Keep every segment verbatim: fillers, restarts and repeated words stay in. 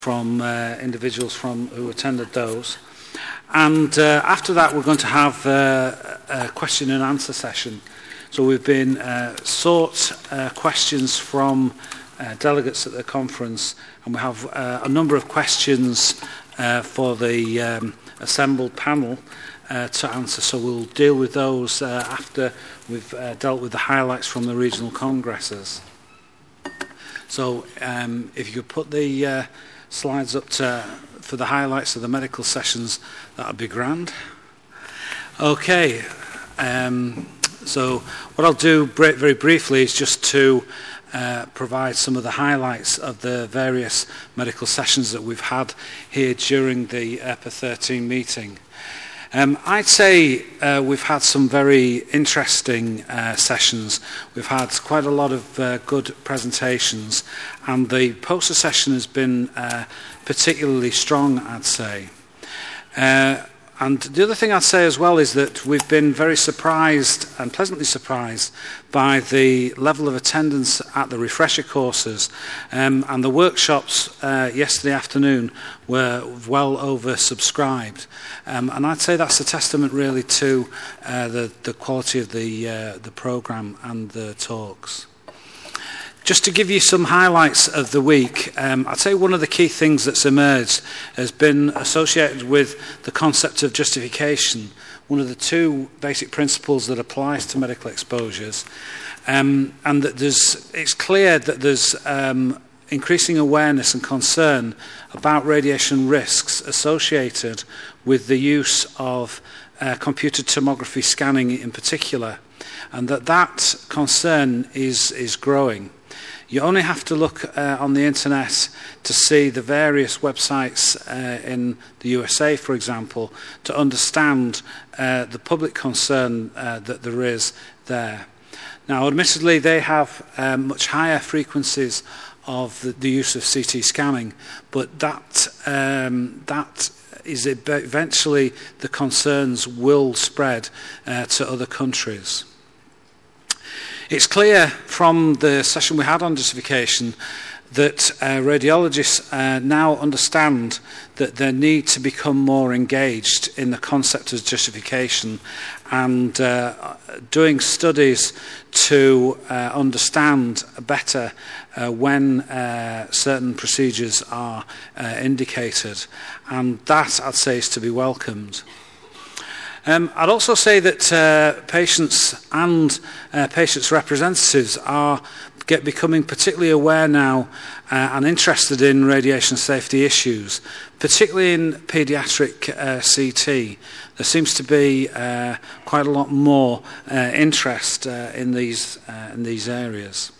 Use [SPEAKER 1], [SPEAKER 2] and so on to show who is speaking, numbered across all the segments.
[SPEAKER 1] from uh, individuals from who attended those. And uh, after that, we're going to have uh, a question and answer session. So we've been uh, sought uh, questions from uh, delegates at the conference, and we have uh, a number of questions uh, for the um, assembled panel uh, to answer. So we'll deal with those uh, after we've uh, dealt with the highlights from the regional congresses. So um, if you could put the uh, slides up to, for the highlights of the medical sessions, that would be grand. Okay, um, so what I'll do very briefly is just to uh, provide some of the highlights of the various medical sessions that we've had here during the E P A thirteen meeting. Um, I'd say uh, we've had some very interesting uh, sessions. We've had quite a lot of uh, good presentations, and the poster session has been uh, particularly strong, I'd say. Uh, and the other thing I'd say as well is that we've been very surprised and pleasantly surprised by the level of attendance at the refresher courses, um, and the workshops uh, yesterday afternoon were well oversubscribed. Um, and I'd say that's a testament really to uh, the, the quality of the, uh, the programme and the talks. Just to give you some highlights of the week, um, I'd say one of the key things that's emerged has been associated with the concept of justification, one of the two basic principles that applies to medical exposures. Um, and that there's, it's clear that there's um, increasing awareness and concern about radiation risks associated with the use of uh, computed tomography scanning in particular, and that that concern is, is growing. You only have to look uh, on the internet to see the various websites uh, in the U S A, for example, to understand uh, the public concern uh, that there is there. Now, admittedly, they have um, much higher frequencies of the, the use of C T scanning, but that um, that is eventually the concerns will spread uh, to other countries. It's clear from the session we had on justification that uh, radiologists uh, now understand that they need to become more engaged in the concept of justification and uh, doing studies to uh, understand better uh, when uh, certain procedures are uh, indicated. And that, I'd say, is to be welcomed. Um, I'd also say that uh, patients and uh, patients' representatives are get becoming particularly aware now uh, and interested in radiation safety issues, particularly in paediatric uh, C T. There seems to be uh, quite a lot more uh, interest uh, in these uh, in these areas.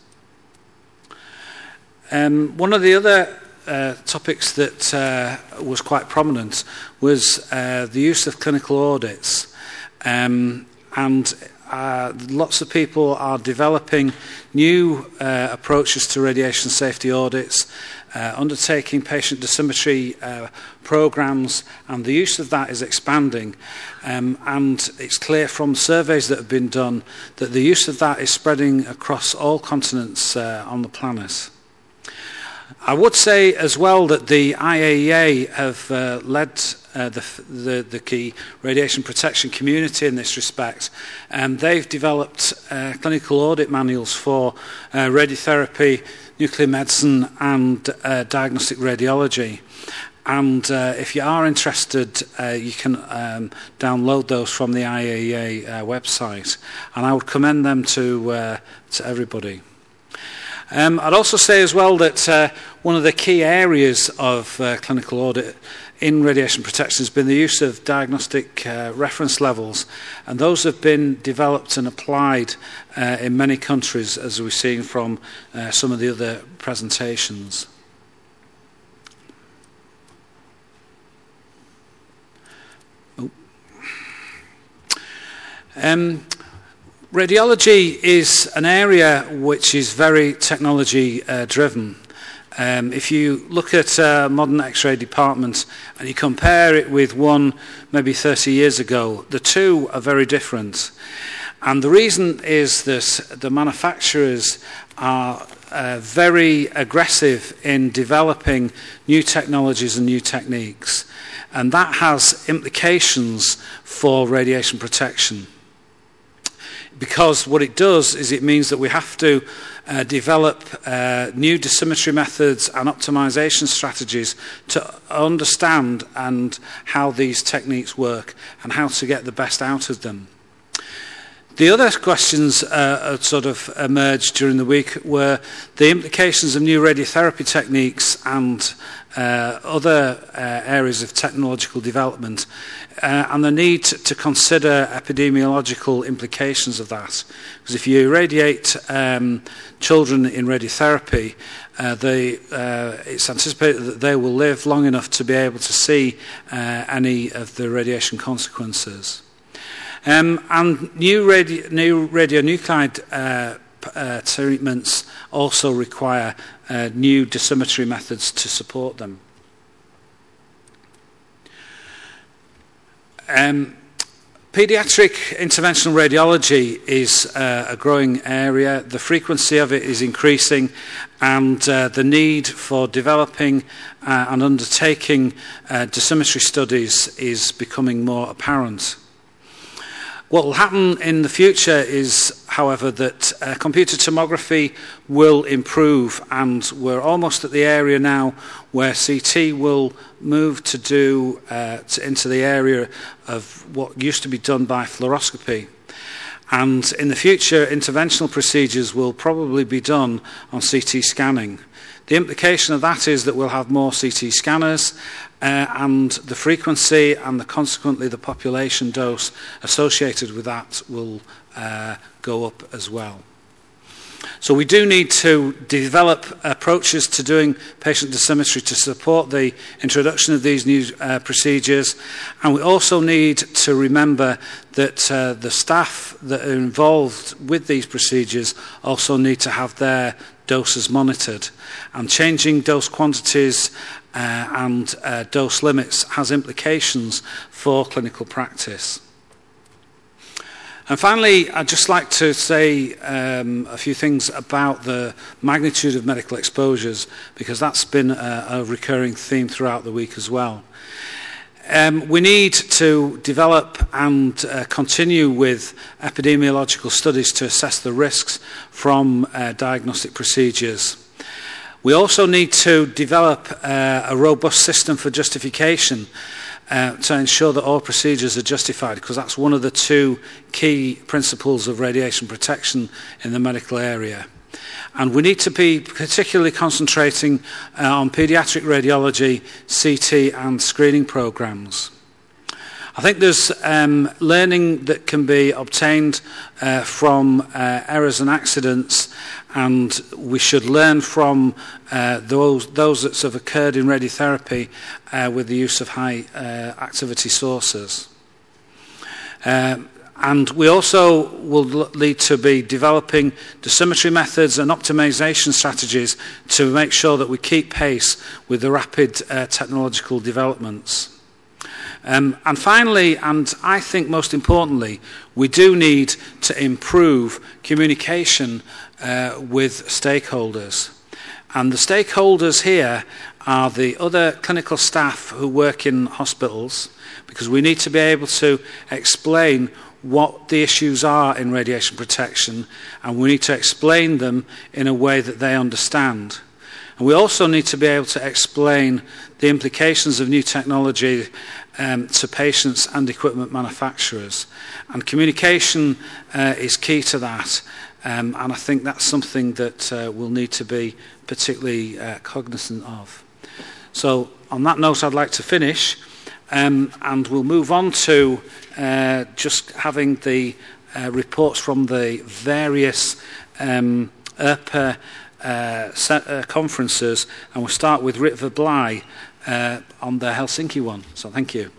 [SPEAKER 1] Um, one of the other Uh, topics that uh, was quite prominent was uh, the use of clinical audits, um, and uh, lots of people are developing new uh, approaches to radiation safety audits, uh, undertaking patient dosimetry uh, programs, and the use of that is expanding, um, and it's clear from surveys that have been done that the use of that is spreading across all continents uh, on the planet. I would say as well that the I A E A have uh, led uh, the, the, the key radiation protection community in this respect. Um, they've developed uh, clinical audit manuals for uh, radiotherapy, nuclear medicine and uh, diagnostic radiology. And uh, if you are interested, uh, you can um, download those from the I A E A uh, website. And I would commend them to, uh, to everybody. Um, I'd also say as well that uh, one of the key areas of uh, clinical audit in radiation protection has been the use of diagnostic uh, reference levels, and those have been developed and applied uh, in many countries, as we've seen from uh, some of the other presentations. Oh. Um, Radiology is an area which is very technology uh, driven. Um, if you look at a modern X-ray department and you compare it with one maybe thirty years ago, the two are very different. And the reason is that the manufacturers are uh, very aggressive in developing new technologies and new techniques, and that has implications for radiation protection. Because what it does is it means that we have to uh, develop uh, new dosimetry methods and optimization strategies to understand and how these techniques work and how to get the best out of them. The other questions uh, sort of emerged during the week were the implications of new radiotherapy techniques and uh, other uh, areas of technological development, uh, and the need to consider epidemiological implications of that. Because if you irradiate um, children in radiotherapy, uh, they, uh, it's anticipated that they will live long enough to be able to see uh, any of the radiation consequences. Um, and new, radio, new radionuclide uh, uh, treatments also require uh, new dosimetry methods to support them. Um, Pediatric interventional radiology is uh, a growing area. The frequency of it is increasing, and uh, the need for developing uh, and undertaking uh, dosimetry studies is becoming more apparent. What will happen in the future is, however, that uh, computer tomography will improve, and we're almost at the area now where C T will move to do uh, to, into the area of what used to be done by fluoroscopy. And in the future, interventional procedures will probably be done on C T scanning. The implication of that is that we'll have more C T scanners, uh, and the frequency and the, consequently the population dose associated with that will uh, go up as well. So we do need to develop approaches to doing patient dosimetry to support the introduction of these new uh, procedures, and we also need to remember that uh, the staff that are involved with these procedures also need to have their doses monitored, and changing dose quantities uh, and uh, dose limits has implications for clinical practice. And finally, I'd just like to say um, a few things about the magnitude of medical exposures, because that's been a, a recurring theme throughout the week as well. Um, we need to develop and uh, continue with epidemiological studies to assess the risks from uh, diagnostic procedures. We also need to develop uh, a robust system for justification uh, to ensure that all procedures are justified, because that's one of the two key principles of radiation protection in the medical area. And we need to be particularly concentrating uh, on paediatric radiology, C T and screening programs. I think there's um, learning that can be obtained uh, from uh, errors and accidents, and we should learn from uh, those, those that have occurred in radiotherapy uh, with the use of high uh, activity sources. Um, And we also will need to be developing dosimetry methods and optimization strategies to make sure that we keep pace with the rapid uh, technological developments. Um, and finally, and I think most importantly, we do need to improve communication uh, with stakeholders. And the stakeholders here are the other clinical staff who work in hospitals, because we need to be able to explain what the issues are in radiation protection, and we need to explain them in a way that they understand. And we also need to be able to explain the implications of new technology um, to patients and equipment manufacturers. And communication uh, is key to that, um, and I think that's something that uh, we'll need to be particularly uh, cognizant of. So on that note, I'd like to finish. Um, and we'll move on to uh, just having the uh, reports from the various um, E R P A uh, set, uh, conferences, and we'll start with Ritva Bly uh, on the Helsinki one. So thank you.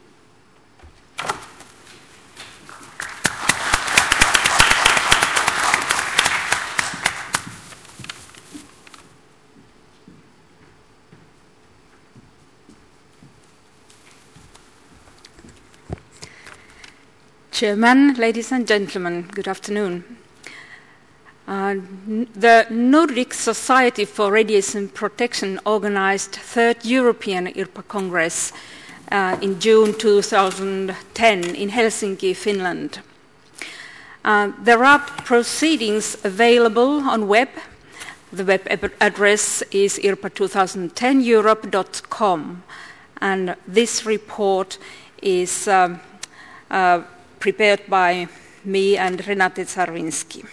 [SPEAKER 2] Chairman, ladies and gentlemen, good afternoon. Uh, the Nordic Society for Radiation Protection organized third European I R P A Congress uh, in June two thousand ten in Helsinki, Finland. Uh, there are proceedings available on web. The web address is I R P A twenty ten Europe dot com, and this report is um, uh, prepared by me and Renate Czarwinski.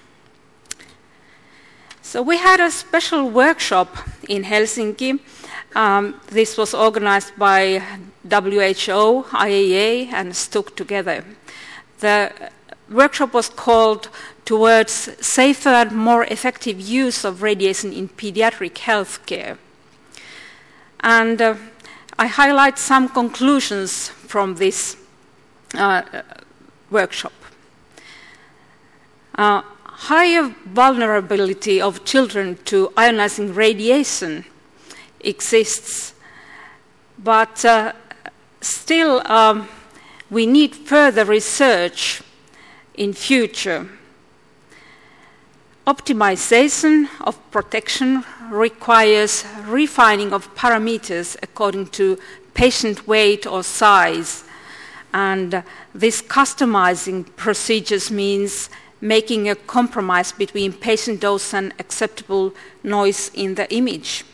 [SPEAKER 2] So we had a special workshop in Helsinki. Um, this was organized by W H O, I A E A, and Stuk together. The workshop was called Towards Safer and More Effective Use of Radiation in Pediatric Healthcare. And uh, I highlight some conclusions from this uh, workshop. Uh, higher vulnerability of children to ionizing radiation exists, but uh, still um, we need further research in future. Optimization of protection requires refining of parameters according to patient weight or size, and uh, this customizing procedures means making a compromise between patient dose and acceptable noise in the image.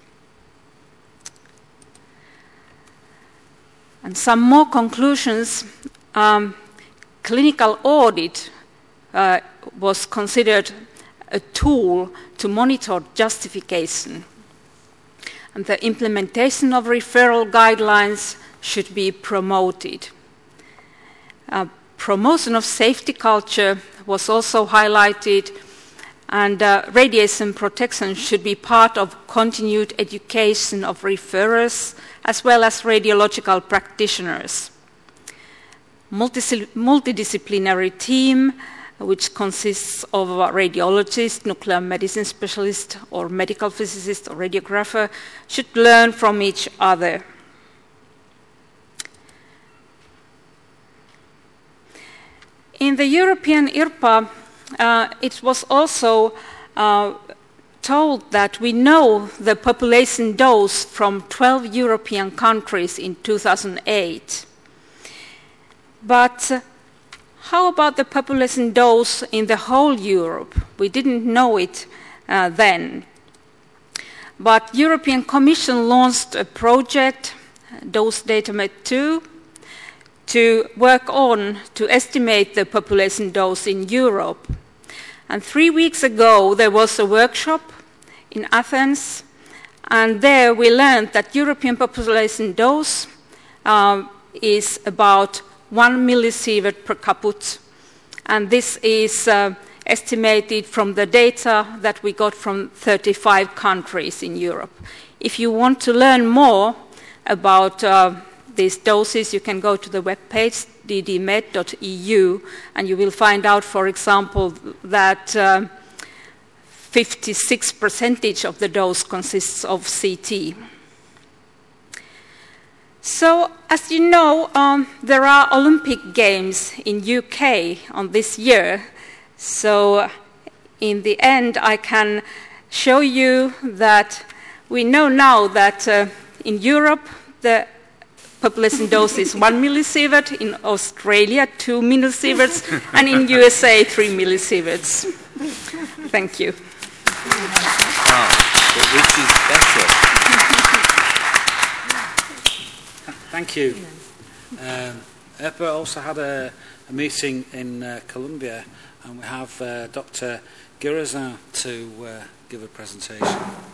[SPEAKER 2] And some more conclusions. Um, clinical audit uh, was considered a tool to monitor justification. And the implementation of referral guidelines should be promoted. Uh, promotion of safety culture was also highlighted, and uh, radiation protection should be part of continued education of referrers as well as radiological practitioners. Multis- multidisciplinary team, which consists of a radiologist, nuclear medicine specialist, or medical physicist or radiographer, should learn from each other. In the European I R P A, uh, it was also uh, told that we know the population dose from twelve European countries in two thousand eight. But uh, how about the population dose in the whole Europe? We didn't know it uh, then. But European Commission launched a project, Dose Datamet two, to work on to estimate the population dose in Europe. And three weeks ago, there was a workshop in Athens, and there we learned that European population dose uh, is about one millisievert per caput, and this is uh, estimated from the data that we got from thirty-five countries in Europe. If you want to learn more about uh, these doses, you can go to the webpage d d med dot e u, and you will find out, for example, that uh, fifty-six percent of the dose consists of C T. So, as you know, um, there are Olympic Games in U K on this year. So, in the end, I can show you that we know now that uh, in Europe, the population dose is one millisievert, in Australia, two millisieverts, and in U S A, three millisieverts. Thank you.
[SPEAKER 3] Wow, which is better?
[SPEAKER 1] Thank you. Um, I R P A also had a, a meeting in uh, Colombia, and we have uh, Doctor Girazin to uh, give a presentation.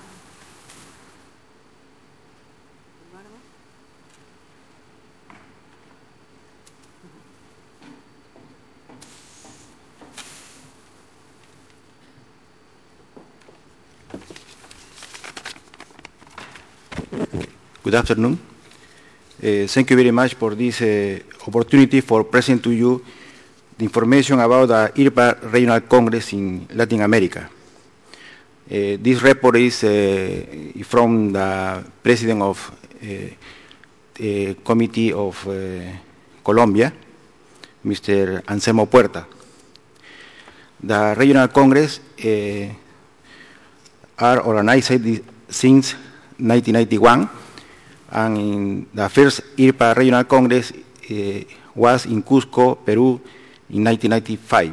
[SPEAKER 4] Good afternoon. Uh, thank you very much for this uh, opportunity for presenting to you the information about the I R P A Regional Congress in Latin America. Uh, this report is uh, from the President of uh, the Committee of uh, Colombia, Mister Anselmo Puerta. The Regional Congress uh, are organized since nineteen ninety-one, and in the first I R P A Regional Congress uh, was in Cusco, Peru, in nineteen ninety-five.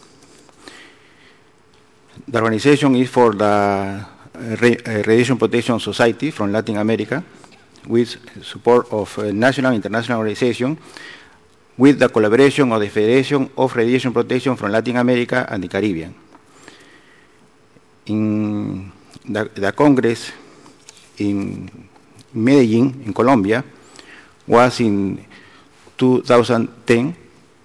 [SPEAKER 4] The organization is for the uh, Radiation Protection Society from Latin America, with support of a national and international organization, with the collaboration of the Federation of Radiation Protection from Latin America and the Caribbean. In the, the Congress in Medellin, in Colombia, was in two thousand ten.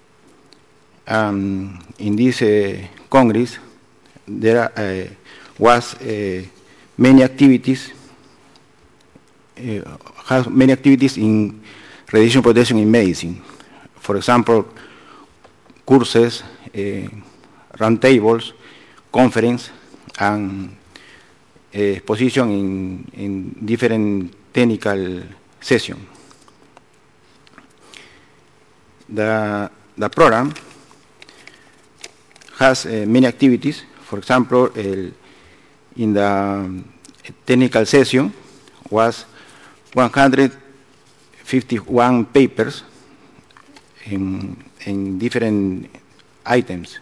[SPEAKER 4] Um, in this uh, Congress, there uh, was uh, many activities, uh, has many activities in radiation protection in medicine. For example, courses, uh, roundtables, conference, and uh, exposition in, in different technical sessions. The, the program has uh, many activities. For example, uh, in the um, technical session was one hundred fifty-one papers in, in different items.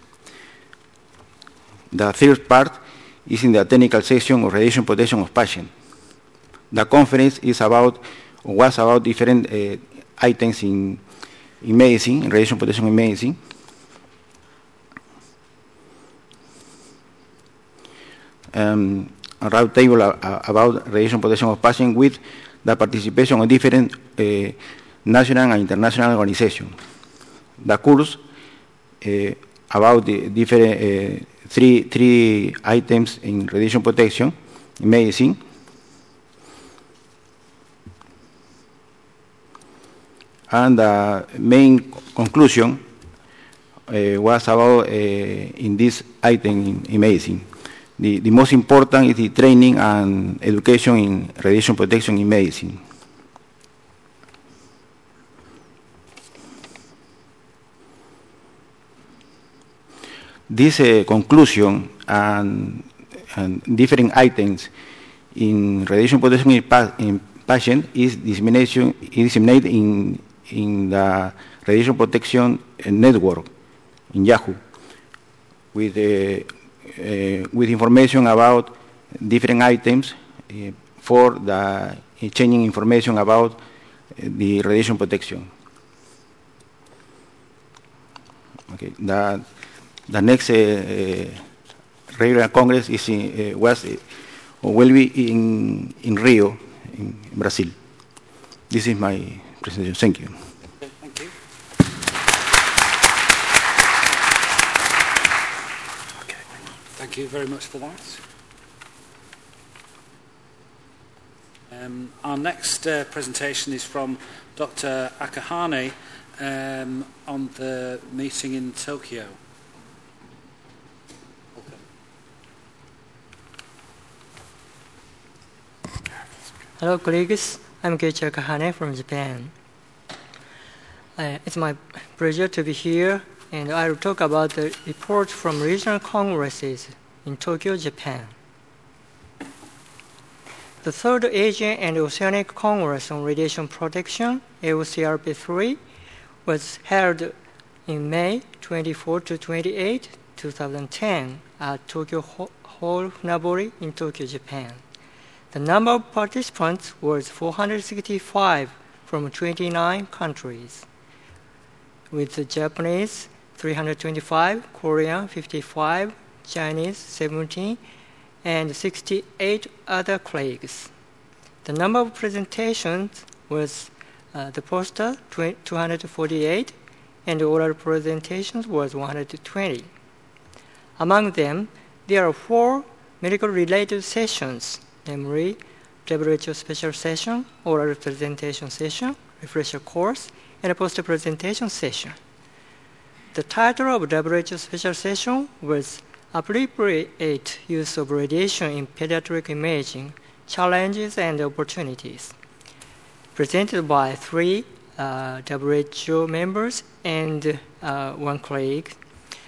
[SPEAKER 4] The third part is in the technical session of radiation protection of patients. The conference is about, was about different uh, items in, in medicine, in radiation protection in medicine. Um, a round table uh, about radiation protection of patients with the participation of different uh, national and international organizations. The course uh, about the different uh, three, three items in radiation protection in medicine. And the main conclusion uh, was about uh, in this item in, in medicine. The, the most important is the training and education in radiation protection in medicine. This uh, conclusion and, and different items in radiation protection in, pa in patient is dissemination is disseminated in, in the radiation protection network in Yahoo with uh, Uh, with information about different items uh, for the uh, changing information about uh, the radiation protection. Okay, the, the next uh, uh, regular Congress is in, uh, was uh, will be in in Rio, in Brazil. This is my presentation. Thank you.
[SPEAKER 1] Thank you. Thank you very much for that. Um, our next uh, presentation is from Doctor Akahane um, on the meeting in Tokyo. Okay.
[SPEAKER 5] Hello, colleagues. I'm Keiichi Akahane from Japan. Uh, it's my pleasure to be here, and I will talk about the report from regional congresses in Tokyo, Japan. The Third Asian and Oceanic Congress on Radiation Protection, A O C R P three, was held in May twenty-fourth to twenty-eighth, two thousand ten at Tokyo Hall Funabori in Tokyo, Japan. The number of participants was four hundred sixty-five from twenty-nine countries, with the Japanese three hundred twenty-five, Korean fifty-five, Chinese seventeen, and sixty-eight other colleagues. The number of presentations was uh, the poster two hundred forty-eight, and the oral presentations was one hundred twenty. Among them, there are four medical-related sessions, namely W H O special session, oral presentation session, refresher course, and a poster presentation session. The title of W H O special session was Appropriate Use of Radiation in Pediatric Imaging, Challenges and Opportunities, presented by three uh, W H O members and uh, one colleague.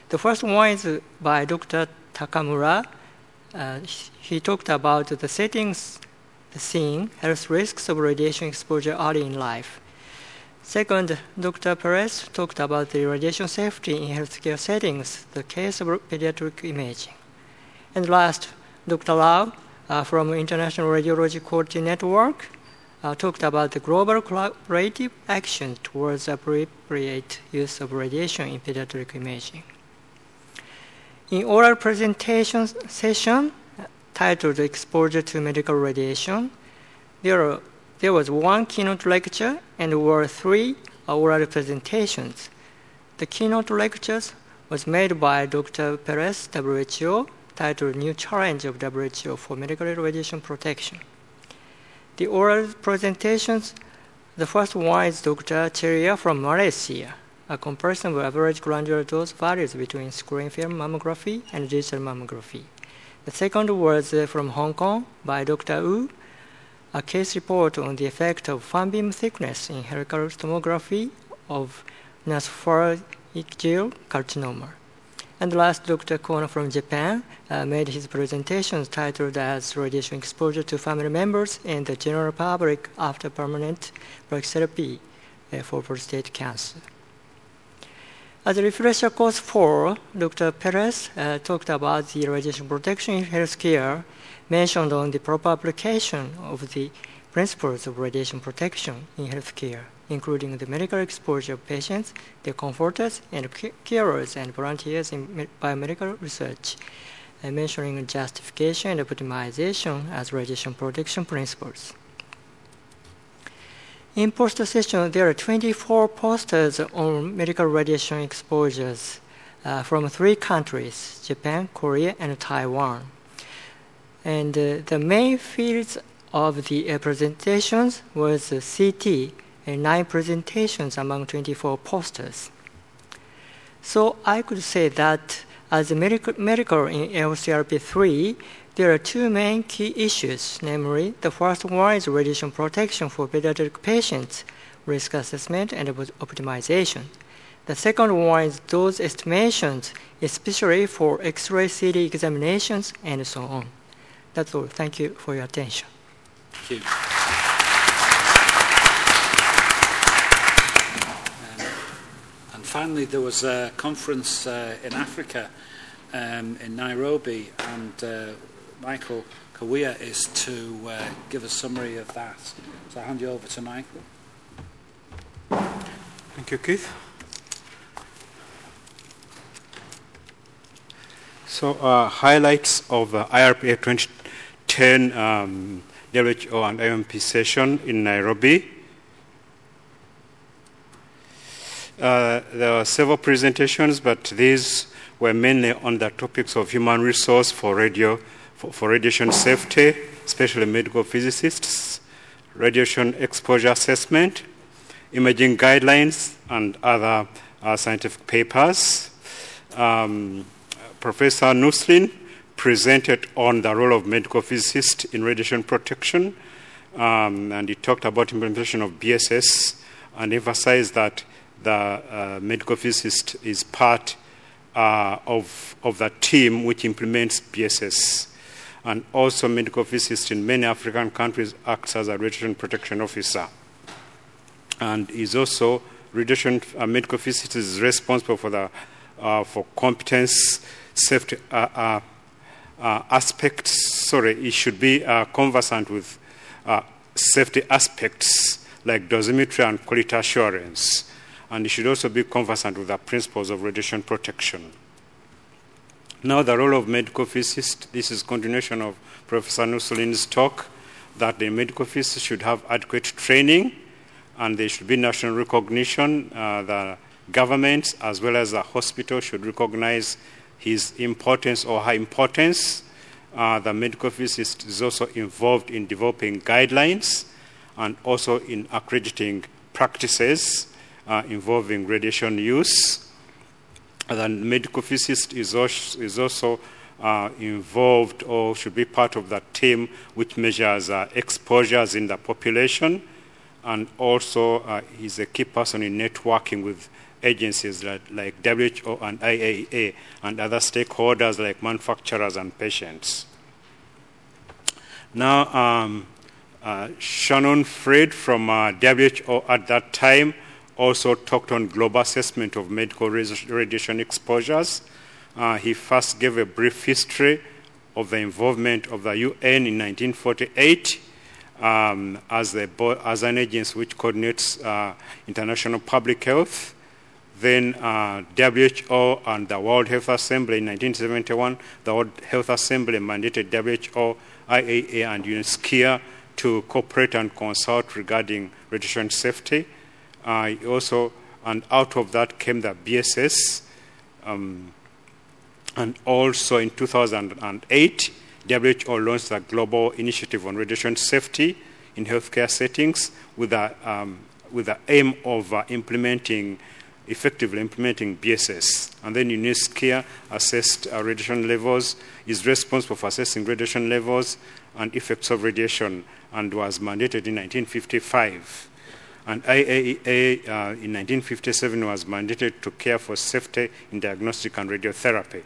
[SPEAKER 5] The first one is by Doctor Takamura. Uh, he talked about the settings, the scene, health risks of radiation exposure early in life. Second, Doctor Perez talked about the radiation safety in healthcare settings, the case of pediatric imaging. And last, Doctor Lau uh, from International Radiology Quality Network uh, talked about the global collaborative action towards appropriate use of radiation in pediatric imaging. In oral presentation session titled Exposure to Medical Radiation, there, are, there was one keynote lecture and were three oral presentations. The keynote lectures was made by Doctor Perez, W H O, titled New Challenge of W H O for Medical Radiation Protection. The oral presentations, the first one is Doctor Cheria from Malaysia, a comparison of average glandular dose values between screen film mammography and digital mammography. The second was uh, from Hong Kong by Doctor Wu, a case report on the effect of fan beam thickness in helical tomography of nasopharyngeal carcinoma. And last, Doctor Kono from Japan uh, made his presentations titled as Radiation Exposure to Family Members and the General Public After Permanent Brachytherapy uh, for Prostate Cancer. As a refresher course four, Doctor Perez uh, talked about the radiation protection in healthcare, mentioned on the proper application of the principles of radiation protection in healthcare, including the medical exposure of patients, their comforters, and carers and volunteers in biomedical research, uh, mentioning justification and optimization as radiation protection principles. In poster session, there are twenty-four posters on medical radiation exposures uh, from three countries, Japan, Korea, and Taiwan. And uh, the main fields of the uh, presentations was uh, C T, and nine presentations among twenty-four posters. So I could say that as a medical, medical in L C R P three, there are two main key issues, namely, the first one is radiation protection for pediatric patients, risk assessment and optimization. The second one is dose estimations, especially for X-ray C T examinations and so on. That's all. Thank you for your attention.
[SPEAKER 1] Thank you. Um, and finally, there was a conference uh, in Africa, um, in Nairobi, and uh, Michael Kawia is to uh, give a summary of that. So I'll hand you over to Michael.
[SPEAKER 6] Thank you, Keith. So uh, highlights of uh, I R P A twenty ten um, W H O and I M P session in Nairobi. Uh, there were several presentations, but these were mainly on the topics of human resource for radio, for, for radiation safety, especially medical physicists, radiation exposure assessment, imaging guidelines, and other uh, scientific papers. Um, Professor Nuslin presented on the role of medical physicists in radiation protection, um, and he talked about implementation of B S S and emphasized that the uh, medical physicist is part uh, of, of the team which implements B S S. And also medical physicist in many African countries acts as a radiation protection officer. And is also radiation uh, medical physicist is responsible for the uh, for competence safety uh, uh, uh, aspects. Sorry, he should be uh, conversant with uh, safety aspects like dosimetry and quality assurance. And he should also be conversant with the principles of radiation protection. Now, the role of medical physicist. This is continuation of Professor Nuslin's talk, that the medical physicist should have adequate training, and there should be national recognition. Uh, the governments as well as the hospital should recognize his importance or her importance. Uh, the medical physicist is also involved in developing guidelines and also in accrediting practices uh, involving radiation use. The medical physicist is also, is also uh, involved or should be part of the team which measures uh, exposures in the population, and also uh, is a key person in networking with agencies like, like W H O and I A E A and other stakeholders like manufacturers and patients. Now, um, uh, Shannon Fried from uh, W H O at that time also talked on global assessment of medical radiation exposures. Uh, he first gave a brief history of the involvement of the U N in nineteen forty-eight um, as, the, as an agency which coordinates uh, international public health. Then uh, W H O and the World Health Assembly in nineteen seventy-one, the World Health Assembly mandated W H O, I A E A, and UNSCEAR to cooperate and consult regarding radiation safety. Uh, also, and out of that came the B S S. Um, and also in two thousand eight, W H O launched the Global Initiative on Radiation Safety in Healthcare Settings with the, um, with the aim of uh, implementing, effectively implementing B S S. And then UNSCEAR assessed uh, radiation levels, is responsible for assessing radiation levels and effects of radiation, and was mandated in nineteen fifty-five. And I A E A uh, in nineteen fifty-seven was mandated to care for safety in diagnostic and radiotherapy.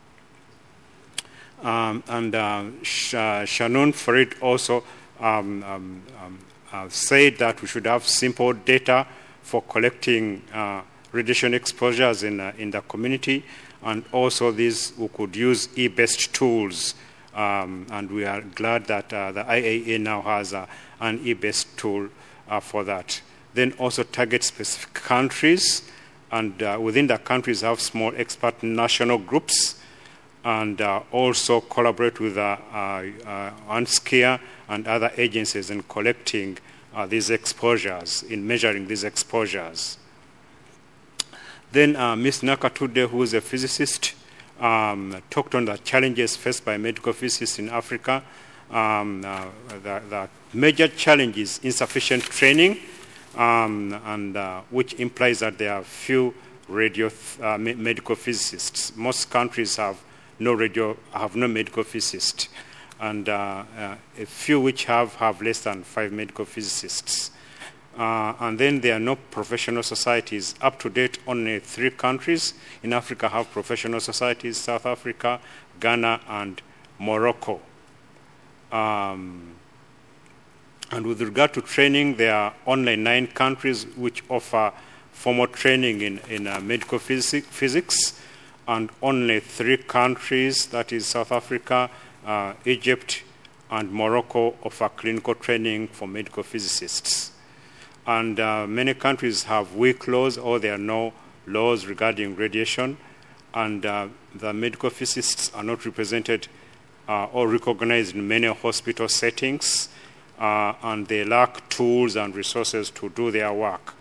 [SPEAKER 6] Um, and uh, Sh uh, Shannon Fried also um, um, um, uh, said that we should have simple data for collecting uh, radiation exposures in, uh, in the community, and also these we could use e-based tools. Um, and we are glad that uh, the I A E A now has uh, an e-based tool uh, for that. Then also target specific countries, and uh, within the countries have small expert national groups, and uh, also collaborate with uh, uh, uh, UNSCEAR and other agencies in collecting uh, these exposures, in measuring these exposures. Then uh, Miz Nakatude, who is a physicist, um, talked on the challenges faced by medical physicists in Africa. Um, uh, the, the major challenge is insufficient training, um, and uh, which implies that there are few radio uh, me medical physicists. Most countries have no radio, have no medical physicists, and uh, uh, a few which have have less than five medical physicists. Uh, and then there are no professional societies. Up to date, only three countries in Africa have professional societies: South Africa, Ghana, and Morocco. Um, and with regard to training, there are only nine countries which offer formal training in, in uh, medical phys physics, and only three countries, that is South Africa, uh, Egypt, and Morocco, offer clinical training for medical physicists. And uh, many countries have weak laws, or there are no laws regarding radiation, and uh, the medical physicists are not represented uh, or recognized in many hospital settings, uh, and they lack tools and resources to do their work.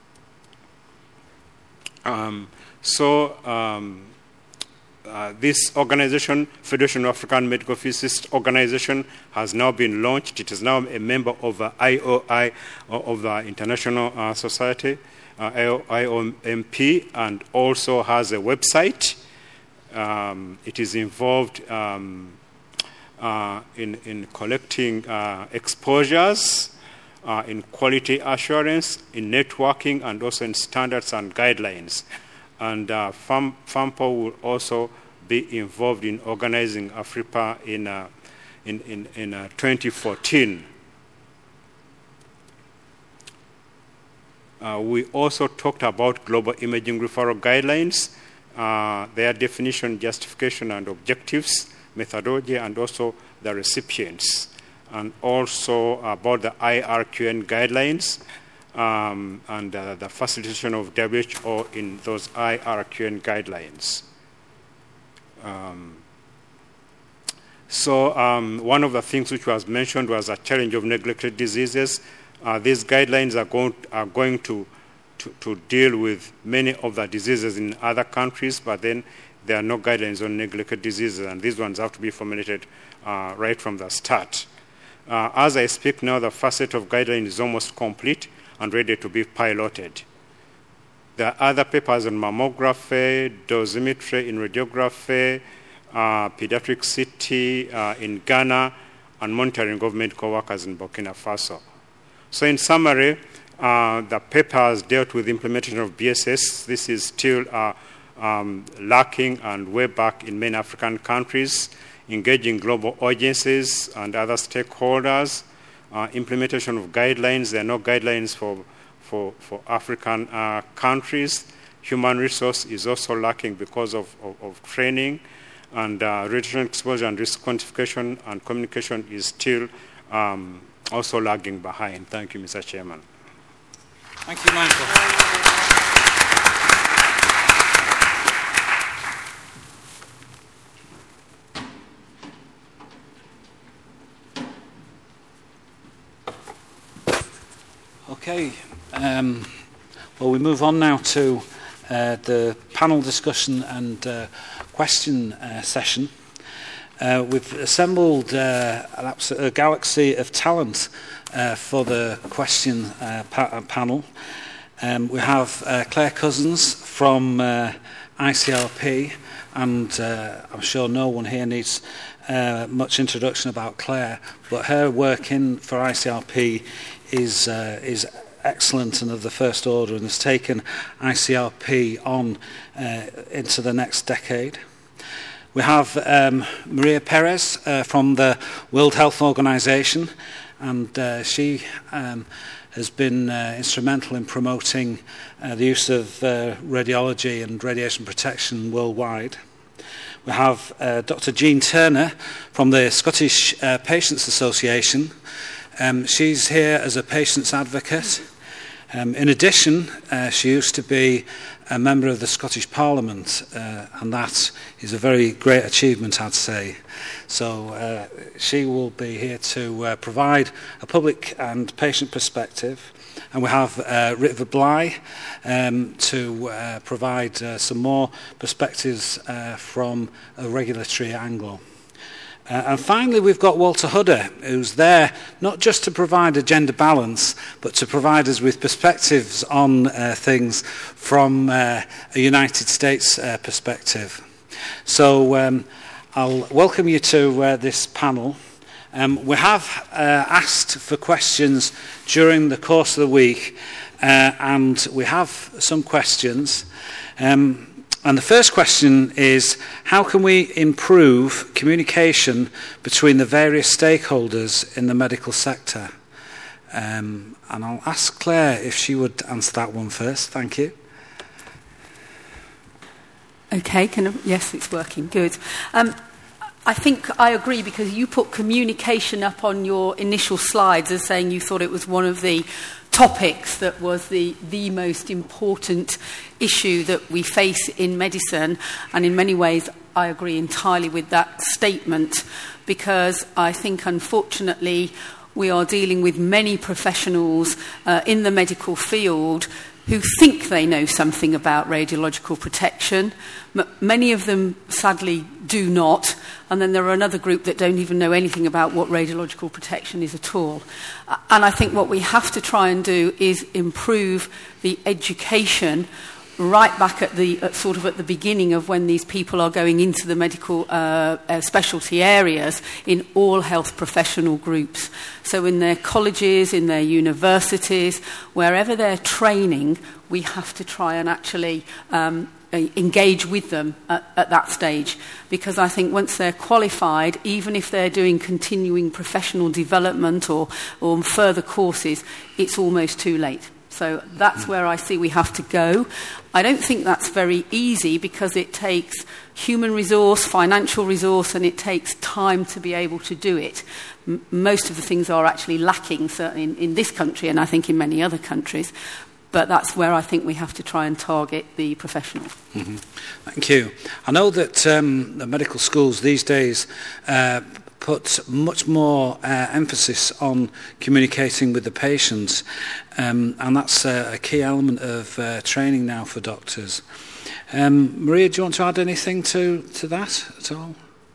[SPEAKER 6] Um, so um, uh, this organization, Federation of African Medical Physicists Organization, has now been launched. It is now a member of the I O I, of the International uh, Society, uh, I O M P, and also has a website. Um, it is involved um, uh, in, in collecting uh, exposures, Uh, in quality assurance, in networking, and also in standards and guidelines. And uh, FAM, FAMPO will also be involved in organizing AFRIPA in, uh, in, in, in uh, twenty fourteen. Uh, we also talked about global imaging referral guidelines, uh, their definition, justification, and objectives, methodology, and also the recipients, and also about the I R Q N guidelines um, and uh, the facilitation of W H O in those I R Q N guidelines. Um, so um, one of the things which was mentioned was a challenge of neglected diseases. Uh, these guidelines are going, are going to, to, to deal with many of the diseases in other countries, but then there are no guidelines on neglected diseases, and these ones have to be formulated uh, right from the start. Uh, as I speak now, the first set of guidelines is almost complete and ready to be piloted. There are other papers on mammography, dosimetry in radiography, uh, pediatric C T uh, in Ghana, and monitoring of medical workers in Burkina Faso. So in summary, Uh, the papers dealt with implementation of B S S. This is still uh, um, lacking and way back in many African countries, engaging global agencies and other stakeholders, uh, implementation of guidelines. There are no guidelines for, for, for African uh, countries. Human resource is also lacking because of, of, of training, and uh, radiation exposure and risk quantification and communication is still um, also lagging behind. Thank you, Mister Chairman.
[SPEAKER 1] Thank you, Michael. Okay. Um, well, we move on now to uh, the panel discussion and uh, question uh, session. Uh, we've assembled uh, an abs- a galaxy of talent uh, for the question uh, pa- panel. Um, we have uh, Claire Cousins from uh, I C R P, and uh, I'm sure no one here needs uh, much introduction about Claire, but her work in for I C R P is uh, is excellent and of the first order, and has taken I C R P on uh, into the next decade. We have um, Maria Perez uh, from the World Health Organization, and uh, she um, has been uh, instrumental in promoting uh, the use of uh, radiology and radiation protection worldwide. We have uh, Doctor Jean Turner from the Scottish uh, Patients Association. Um, she's here as a patient's advocate. Um, in addition, uh, she used to be a member of the Scottish Parliament, uh, and that is a very great achievement, I'd say. So uh, she will be here to uh, provide a public and patient perspective. And we have uh, Ritva Bly um, to uh, provide uh, some more perspectives uh, from a regulatory angle. Uh, and finally, we've got Walter Hudder, who's there not just to provide a gender balance, but to provide us with perspectives on uh, things from uh, a United States uh, perspective. So um, I'll welcome you to uh, this panel. Um, we have uh, asked for questions during the course of the week, uh, and we have some questions. Um, And the first question is, how can we improve communication between the various stakeholders in the medical sector? Um, and I'll ask Claire if she would answer that one first. Thank you.
[SPEAKER 7] Okay, can I, yes, it's working. Good. Um, I think I agree, because you put communication up on your initial slides as saying you thought it was one of the topics that was the, the most important issue that we face in medicine. And in many ways, I agree entirely with that statement, because I think, unfortunately, we are dealing with many professionals uh, in the medical field who think they know something about radiological protection. M- many of them, sadly, do not. And then there are another group that don't even know anything about what radiological protection is at all. Uh, and I think what we have to try and do is improve the education right back at the at sort of at the beginning of when these people are going into the medical uh, uh, specialty areas in all health professional groups. So in their colleges, in their universities, wherever they're training, we have to try and actually um, engage with them at, at that stage. Because I think once they're qualified, even if they're doing continuing professional development or, or further courses, it's almost too late. So that's where I see we have to go. I don't think that's very easy, because it takes human resource, financial resource, and it takes time to be able to do it. M- most of the things are actually lacking, certainly in, in this country, and I think in many other countries. But that's where I think we have to try and target the professionals.
[SPEAKER 1] Mm-hmm. Thank you. I know that um, the medical schools these days uh, put much more uh, emphasis on communicating with the patients, um, and that's uh, a key element of uh, training now for doctors. Um, Maria, do you want to add anything to, to that at all?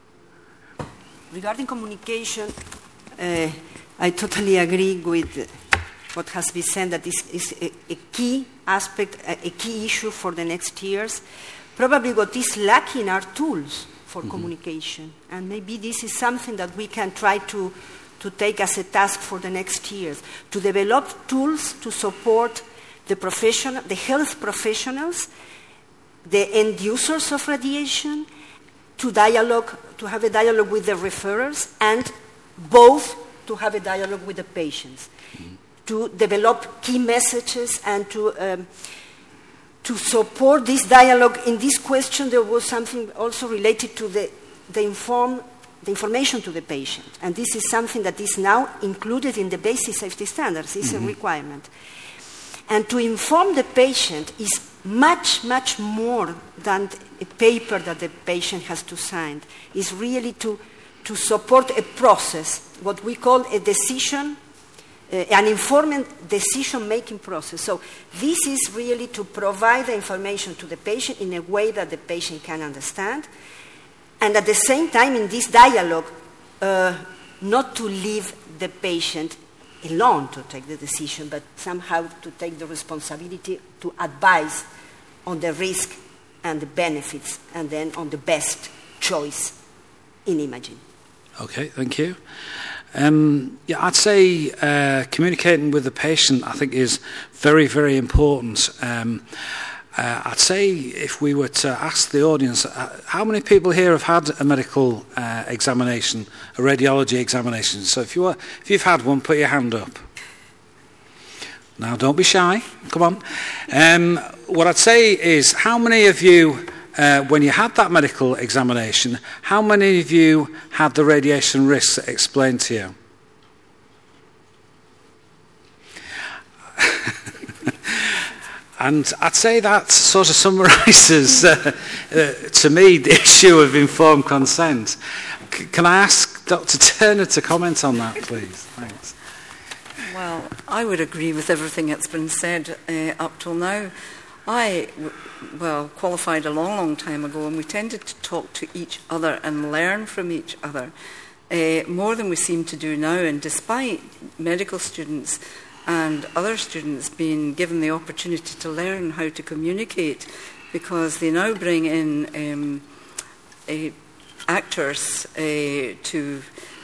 [SPEAKER 8] Regarding communication, uh, I totally agree with what has been said, that this is a, a key aspect, a, a key issue for the next years. Probably what is lacking are tools for mm-hmm. communication, and maybe this is something that we can try to to take as a task for the next years, to develop tools to support the professional, the health professionals, the end users of radiation, to dialogue, to have a dialogue with the referrers, and both to have a dialogue with the patients, mm-hmm. to develop key messages and to um, to support this dialogue. In this question, there was something also related to the the inform the information to the patient, and this is something that is now included in the basic safety standards. It's mm-hmm. a requirement. And to inform the patient is much, much more than a paper that the patient has to sign. It's really to, to support a process, what we call a decision, uh, an informed decision-making process. So this is really to provide the information to the patient in a way that the patient can understand, and at the same time, in this dialogue, uh, not to leave the patient alone to take the decision, but somehow to take the responsibility to advise on the risk and the benefits, and then on the best choice in imaging.
[SPEAKER 1] Okay, thank you. Um, yeah, I'd say uh, communicating with the patient, I think, is very, very important. Um, uh, I'd say if we were to ask the audience, uh, how many people here have had a medical uh, examination, a radiology examination? So if, you were, if you've had one, put your hand up. Now, don't be shy. Come on. Um, what I'd say is, how many of you, uh, when you had that medical examination, how many of you had the radiation risks explained to you? And I'd say that sort of summarises, uh, uh, to me, the issue of informed consent. C- can I ask Doctor Turner to comment on that, please? Thanks.
[SPEAKER 9] Well, I would agree with everything that's been said uh, up till now. I, well, qualified a long, long time ago, and we tended to talk to each other and learn from each other uh, more than we seem to do now. And despite medical students and other students being given the opportunity to learn how to communicate, because they now bring in um, uh, actors uh, to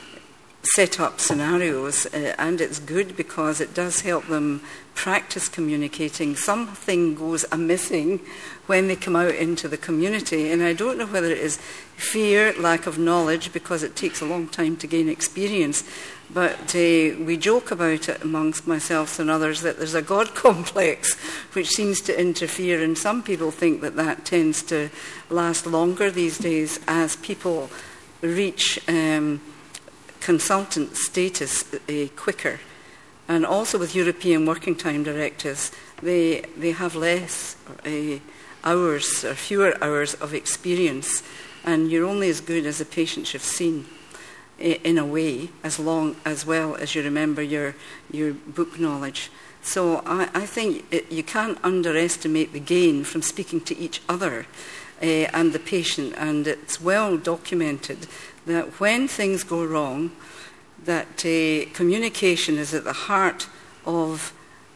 [SPEAKER 9] set up scenarios, uh, and it's good because it does help them practice communicating. Something goes a-missing when they come out into the community, and I don't know whether it is fear, lack of knowledge, because it takes a long time to gain experience, but uh, we joke about it amongst myself and others that there's a God complex which seems to interfere, and some people think that that tends to last longer these days as people reach um, consultant status uh, quicker. And also with European working time directives, they they have less uh, hours or fewer hours of experience, and you're only as good as the patients you've seen, in a way, as long as well as you remember your your book knowledge. So I, I think it, you can't underestimate the gain from speaking to each other uh, and the patient, and it's well documented that when things go wrong, that uh, communication is at the heart of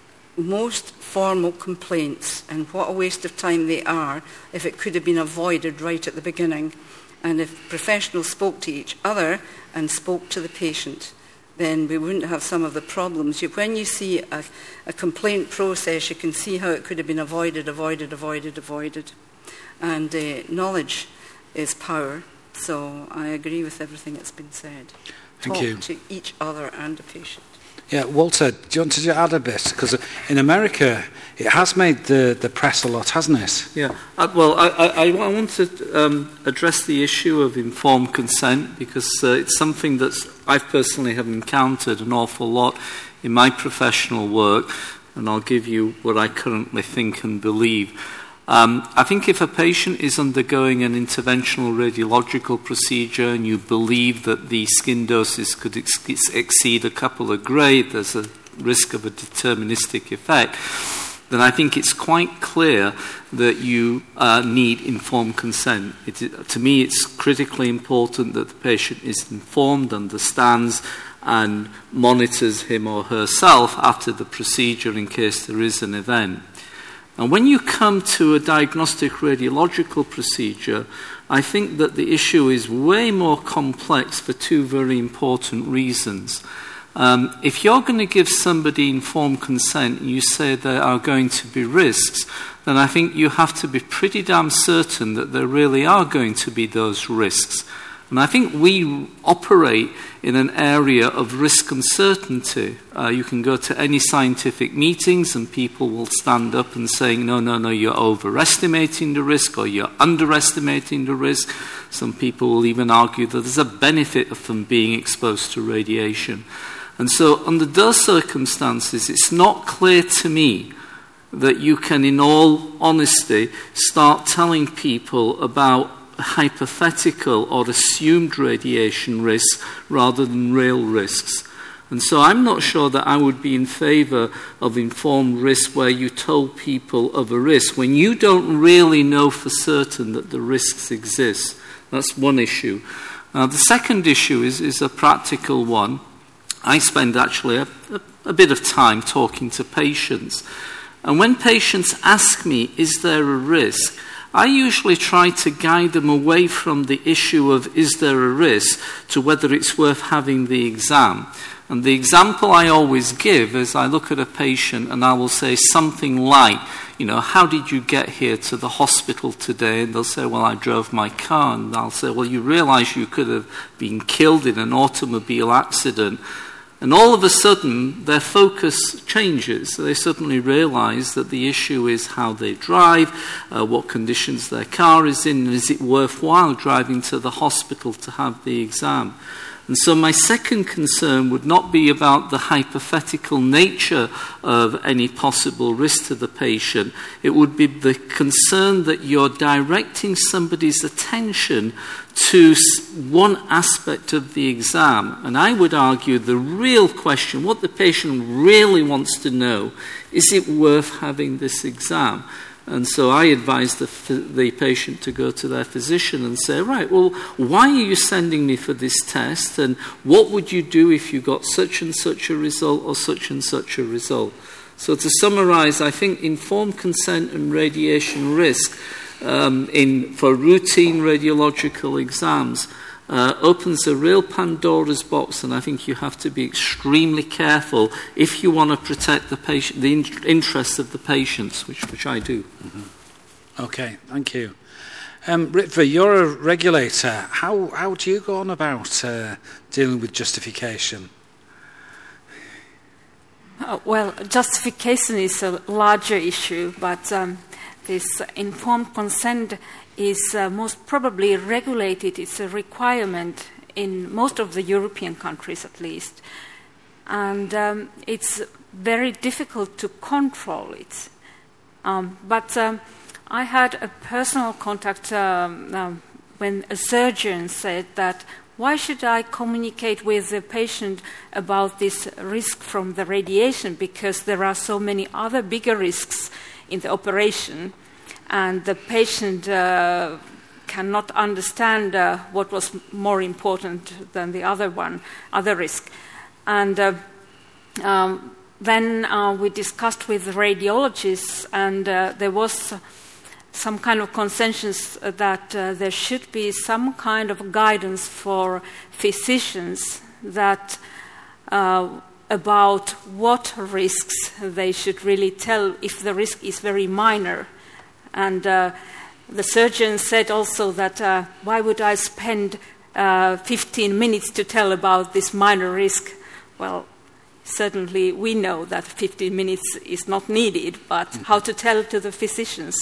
[SPEAKER 9] most formal complaints, and what a waste of time they are if it could have been avoided right at the beginning. And if professionals spoke to each other and spoke to the patient, then we wouldn't have some of the problems. You, when you see a, a complaint process, you can see how it could have been avoided, avoided, avoided, avoided. And uh, knowledge is power. So I agree with everything that's been said.
[SPEAKER 1] Thank
[SPEAKER 9] Talk
[SPEAKER 1] you.
[SPEAKER 9] to each other and the patient.
[SPEAKER 1] Yeah, Walter, do you want to add a bit? Because in America, it has made the, the press a lot, hasn't it?
[SPEAKER 10] Yeah, uh, well, I, I, I want to um, address the issue of informed consent, because uh, it's something that I personally have encountered an awful lot in my professional work, and I'll give you what I currently think and believe. Um, I think if a patient is undergoing an interventional radiological procedure and you believe that the skin doses could ex- exceed a couple of grade, there's a risk of a deterministic effect, then I think it's quite clear that you uh, need informed consent. It, to me, it's critically important that the patient is informed, understands, and monitors him or herself after the procedure in case there is an event. And when you come to a diagnostic radiological procedure, I think that the issue is way more complex for two very important reasons. Um, if you're going to give somebody informed consent and you say there are going to be risks, then I think you have to be pretty damn certain that there really are going to be those risks. And I think we operate in an area of risk uncertainty. Uh, you can go to any scientific meetings and people will stand up and say, no, no, no, you're overestimating the risk or you're underestimating the risk. Some people will even argue that there's a benefit from being exposed to radiation. And so under those circumstances, it's not clear to me that you can, in all honesty, start telling people about hypothetical or assumed radiation risks rather than real risks. And so I'm not sure that I would be in favour of informed risk where you told people of a risk when you don't really know for certain that the risks exist. That's one issue. Uh, the second issue is, is a practical one. I spend actually a, a, a bit of time talking to patients. And when patients ask me, is there a risk? I usually try to guide them away from the issue of is there a risk to whether it's worth having the exam. And the example I always give is I look at a patient and I will say something like, you know, how did you get here to the hospital today? And they'll say, well, I drove my car. And I'll say, well, you realize you could have been killed in an automobile accident. And all of a sudden, their focus changes. They suddenly realize that the issue is how they drive, uh, what conditions their car is in, and is it worthwhile driving to the hospital to have the exam. And so my second concern would not be about the hypothetical nature of any possible risk to the patient. It would be the concern that you're directing somebody's attention to one aspect of the exam. And I would argue the real question, what the patient really wants to know, is it worth having this exam? And so I advise the, the patient to go to their physician and say, right, well, why are you sending me for this test? And what would you do if you got such and such a result or such and such a result? So to summarize, I think informed consent and radiation risk um, in, for routine radiological exams Uh, opens a real Pandora's box, and I think you have to be extremely careful if you want to protect the patient, the in- interests of the patients, which which I do.
[SPEAKER 1] Mm-hmm. Okay, thank you. Um, Ritva, you're a regulator. How how do you go on about uh, dealing with justification?
[SPEAKER 2] Uh, well, justification is a larger issue, but um, this informed consent is uh, most probably regulated. It's a requirement in most of the European countries, at least. And um, it's very difficult to control it. Um, but um, I had a personal contact um, um, when a surgeon said that, why should I communicate with the patient about this risk from the radiation? Because there are so many other bigger risks in the operation. And the patient uh, cannot understand uh, what was more important than the other one, other risk. And uh, um, then uh, we discussed with the radiologists, and uh, there was some kind of consensus that uh, there should be some kind of guidance for physicians that uh, about what risks they should really tell if the risk is very minor. And uh, the surgeon said also that uh, why would I spend uh, fifteen minutes to tell about this minor risk? Well, certainly we know that fifteen minutes is not needed, but mm-hmm. how to tell to the physicians?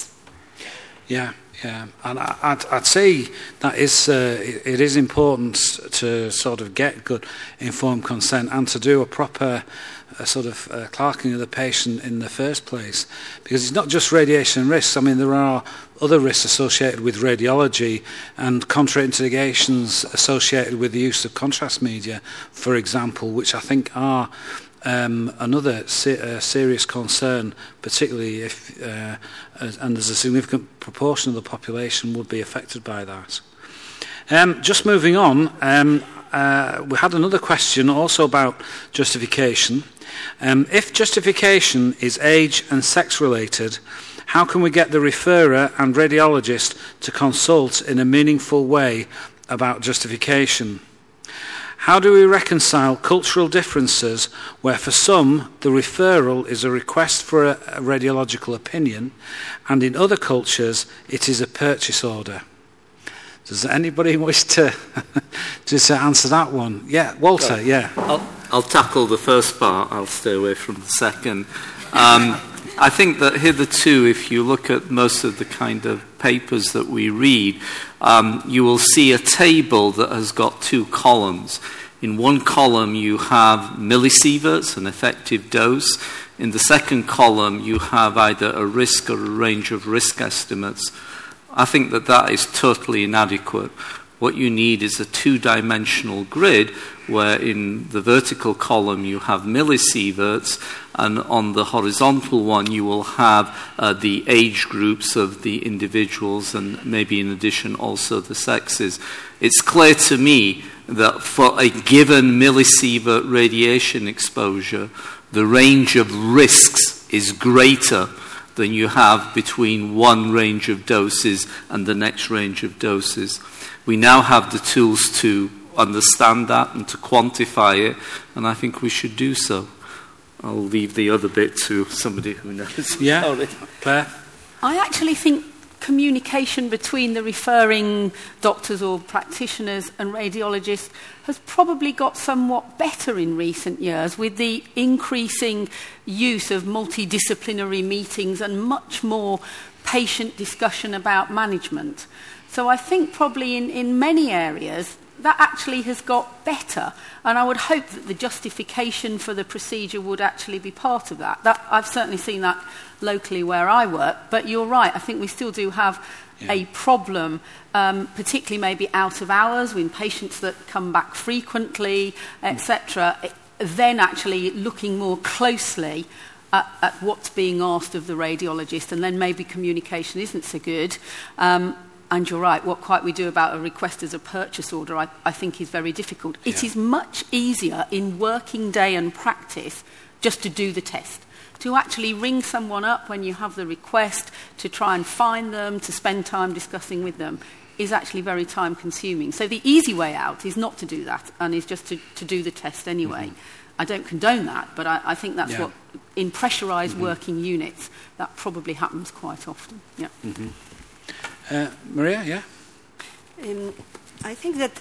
[SPEAKER 1] Yeah, yeah. And I, I'd, I'd say that is, uh, it, it is important to sort of get good informed consent and to do a proper a sort of uh, clerking of the patient in the first place, because it's not just radiation risks. I mean, there are other risks associated with radiology and contraindications associated with the use of contrast media, for example, which I think are um, another se- uh, serious concern, particularly if, uh, and there's a significant proportion of the population would be affected by that. Um, just moving on, um, uh, we had another question also about justification. Um, if justification is age and sex related, How can we get the referrer and radiologist to consult in a meaningful way about justification? How do we reconcile cultural differences where for some the referral is a request for a, a radiological opinion and in other cultures it is a purchase order? Does anybody wish to just answer that one? Yeah, Walter, well, yeah.
[SPEAKER 10] I'll, I'll tackle the first part. I'll stay away from the second. Um, I think that hitherto, if you look at most of the kind of papers that we read, um, you will see a table that has got two columns. In one column, you have millisieverts, an effective dose. In the second column, you have either a risk or a range of risk estimates. I think that that is totally inadequate. What you need is a two-dimensional grid where in the vertical column you have millisieverts and on the horizontal one you will have uh, the age groups of the individuals and maybe in addition also the sexes. It's clear to me that for a given millisievert radiation exposure, the range of risks is greater than you have between one range of doses and the next range of doses. We now have the tools to understand that and to quantify it, and I think we should do so. I'll leave the other bit to somebody who knows.
[SPEAKER 1] Yeah, Claire?
[SPEAKER 7] I actually think communication between the referring doctors or practitioners and radiologists has probably got somewhat better in recent years with the increasing use of multidisciplinary meetings and much more patient discussion about management. So I think probably in, in many areas that actually has got better, and I would hope that the justification for the procedure would actually be part of that. that I've certainly seen that locally where I work, but you're right, I think we still do have yeah. a problem, um, particularly maybe out of hours, with patients that come back frequently, et cetera, then actually looking more closely at, at what's being asked of the radiologist, and then maybe communication isn't so good. Um, And you're right, what quite we do about a request as a purchase order, I, I think is very difficult. Yeah. It is much easier in working day and practice just to do the test. To actually ring someone up when you have the request, to try and find them, to spend time discussing with them, is actually very time consuming. So the easy way out is not to do that, and is just to, to do the test anyway. Mm-hmm. I don't condone that, but I, I think that's yeah. what, in pressurised mm-hmm. working units, that probably happens quite often. Yeah.
[SPEAKER 1] Mm-hmm. Uh, Maria, yeah?
[SPEAKER 8] Um, I think that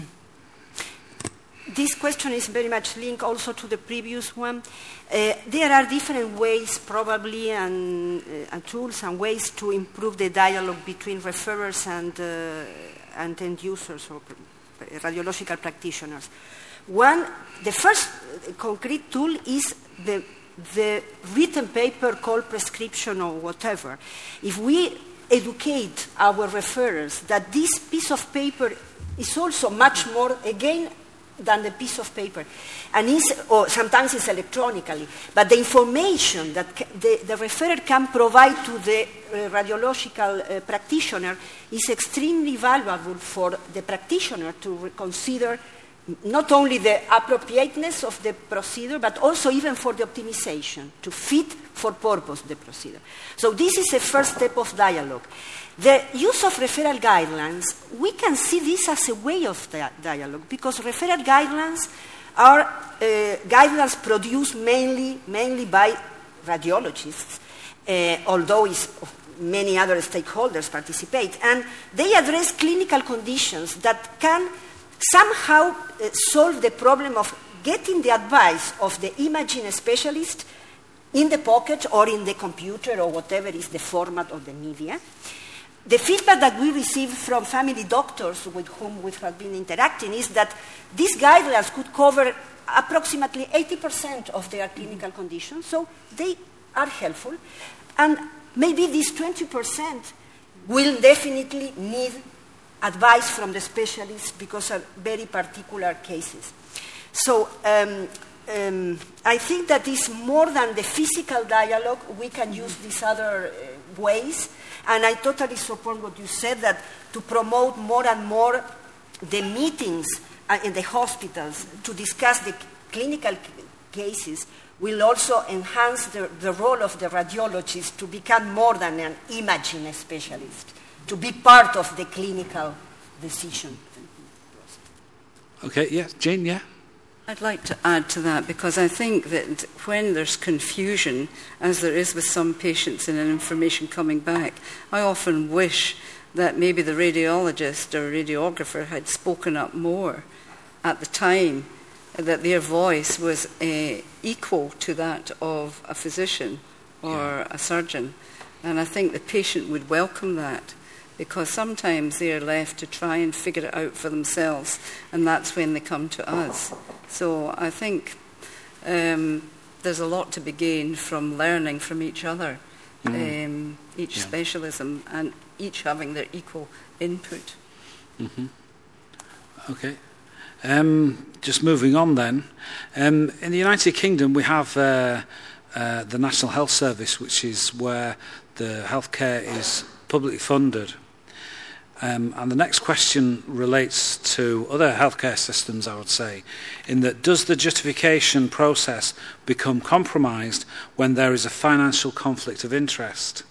[SPEAKER 8] this question is very much linked also to the previous one. Uh, there are different ways probably and, uh, and tools and ways to improve the dialogue between referrers and, uh, and end users or radiological practitioners. One, the first concrete tool is the, the written paper called prescription or whatever. If we educate our referrers that this piece of paper is also much more, again, than the piece of paper. And is, or sometimes it's electronically, but the information that the, the referrer can provide to the uh, radiological uh, practitioner is extremely valuable for the practitioner to consider not only the appropriateness of the procedure, but also even for the optimization, to fit for purpose the procedure. So this is a first step of dialogue. The use of referral guidelines, we can see this as a way of di- dialogue, because referral guidelines are uh, guidelines produced mainly, mainly by radiologists, uh, although it's many other stakeholders participate, and they address clinical conditions that can somehow uh, solve the problem of getting the advice of the imaging specialist in the pocket or in the computer or whatever is the format of the media. The feedback that we receive from family doctors with whom we have been interacting is that these guidelines could cover approximately eighty percent of their clinical conditions, so they are helpful. And maybe these twenty percent will definitely need advice from the specialists because of very particular cases. So um, um, I think that is more than the physical dialogue. We can use these other uh, ways. And I totally support what you said, that to promote more and more the meetings uh, in the hospitals to discuss the clinical c- cases will also enhance the, the role of the radiologist to become more than an imaging specialist, to be part of the clinical decision.
[SPEAKER 1] Okay, yeah, Jane, yeah?
[SPEAKER 9] I'd like to add to that, because I think that when there's confusion, as there is with some patients in an information coming back, I often wish that maybe the radiologist or radiographer had spoken up more at the time, that their voice was uh, equal to that of a physician or yeah. a surgeon. And I think the patient would welcome that, because sometimes they're left to try and figure it out for themselves, and that's when they come to us. So I think um, there's a lot to be gained from learning from each other, mm. um, each yeah. specialism, and each having their equal input.
[SPEAKER 1] Mm-hmm. Okay. Um, just moving on then. Um, in the United Kingdom, we have uh, uh, the National Health Service, which is where the healthcare is publicly funded. Um, and the next question relates to other healthcare systems, I would say, in that does the justification process become compromised when there is a financial conflict of interest?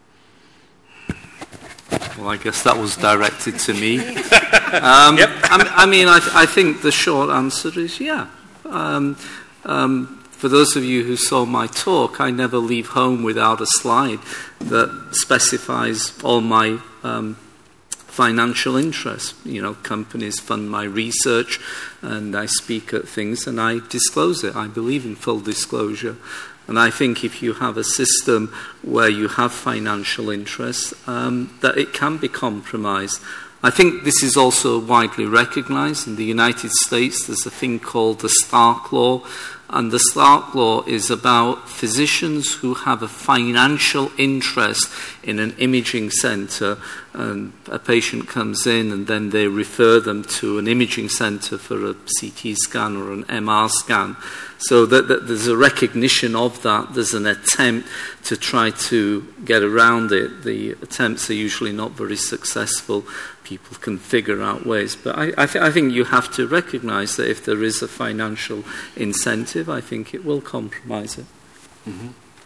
[SPEAKER 10] Well, I guess that was directed to me. Um, yep. I, I mean, I, I think the short answer is yeah. Um, um, for those of you who saw my talk, I never leave home without a slide that specifies all my um, financial interests. You know, companies fund my research, and I speak at things, and I disclose it. I believe in full disclosure. And I think if you have a system where you have financial interests, um, that it can be compromised. I think this is also widely recognized. In the United States, there's a thing called the Stark Law. And the Stark Law is about physicians who have a financial interest in an imaging center, and a patient comes in and then they refer them to an imaging center for a C T scan or an M R scan. So that, that there's a recognition of that. There's an attempt to try to get around it. The attempts are usually not very successful. People can figure out ways. But I, I, th- I think you have to recognize that if there is a financial incentive, I think it will compromise it.
[SPEAKER 1] Mm-hmm.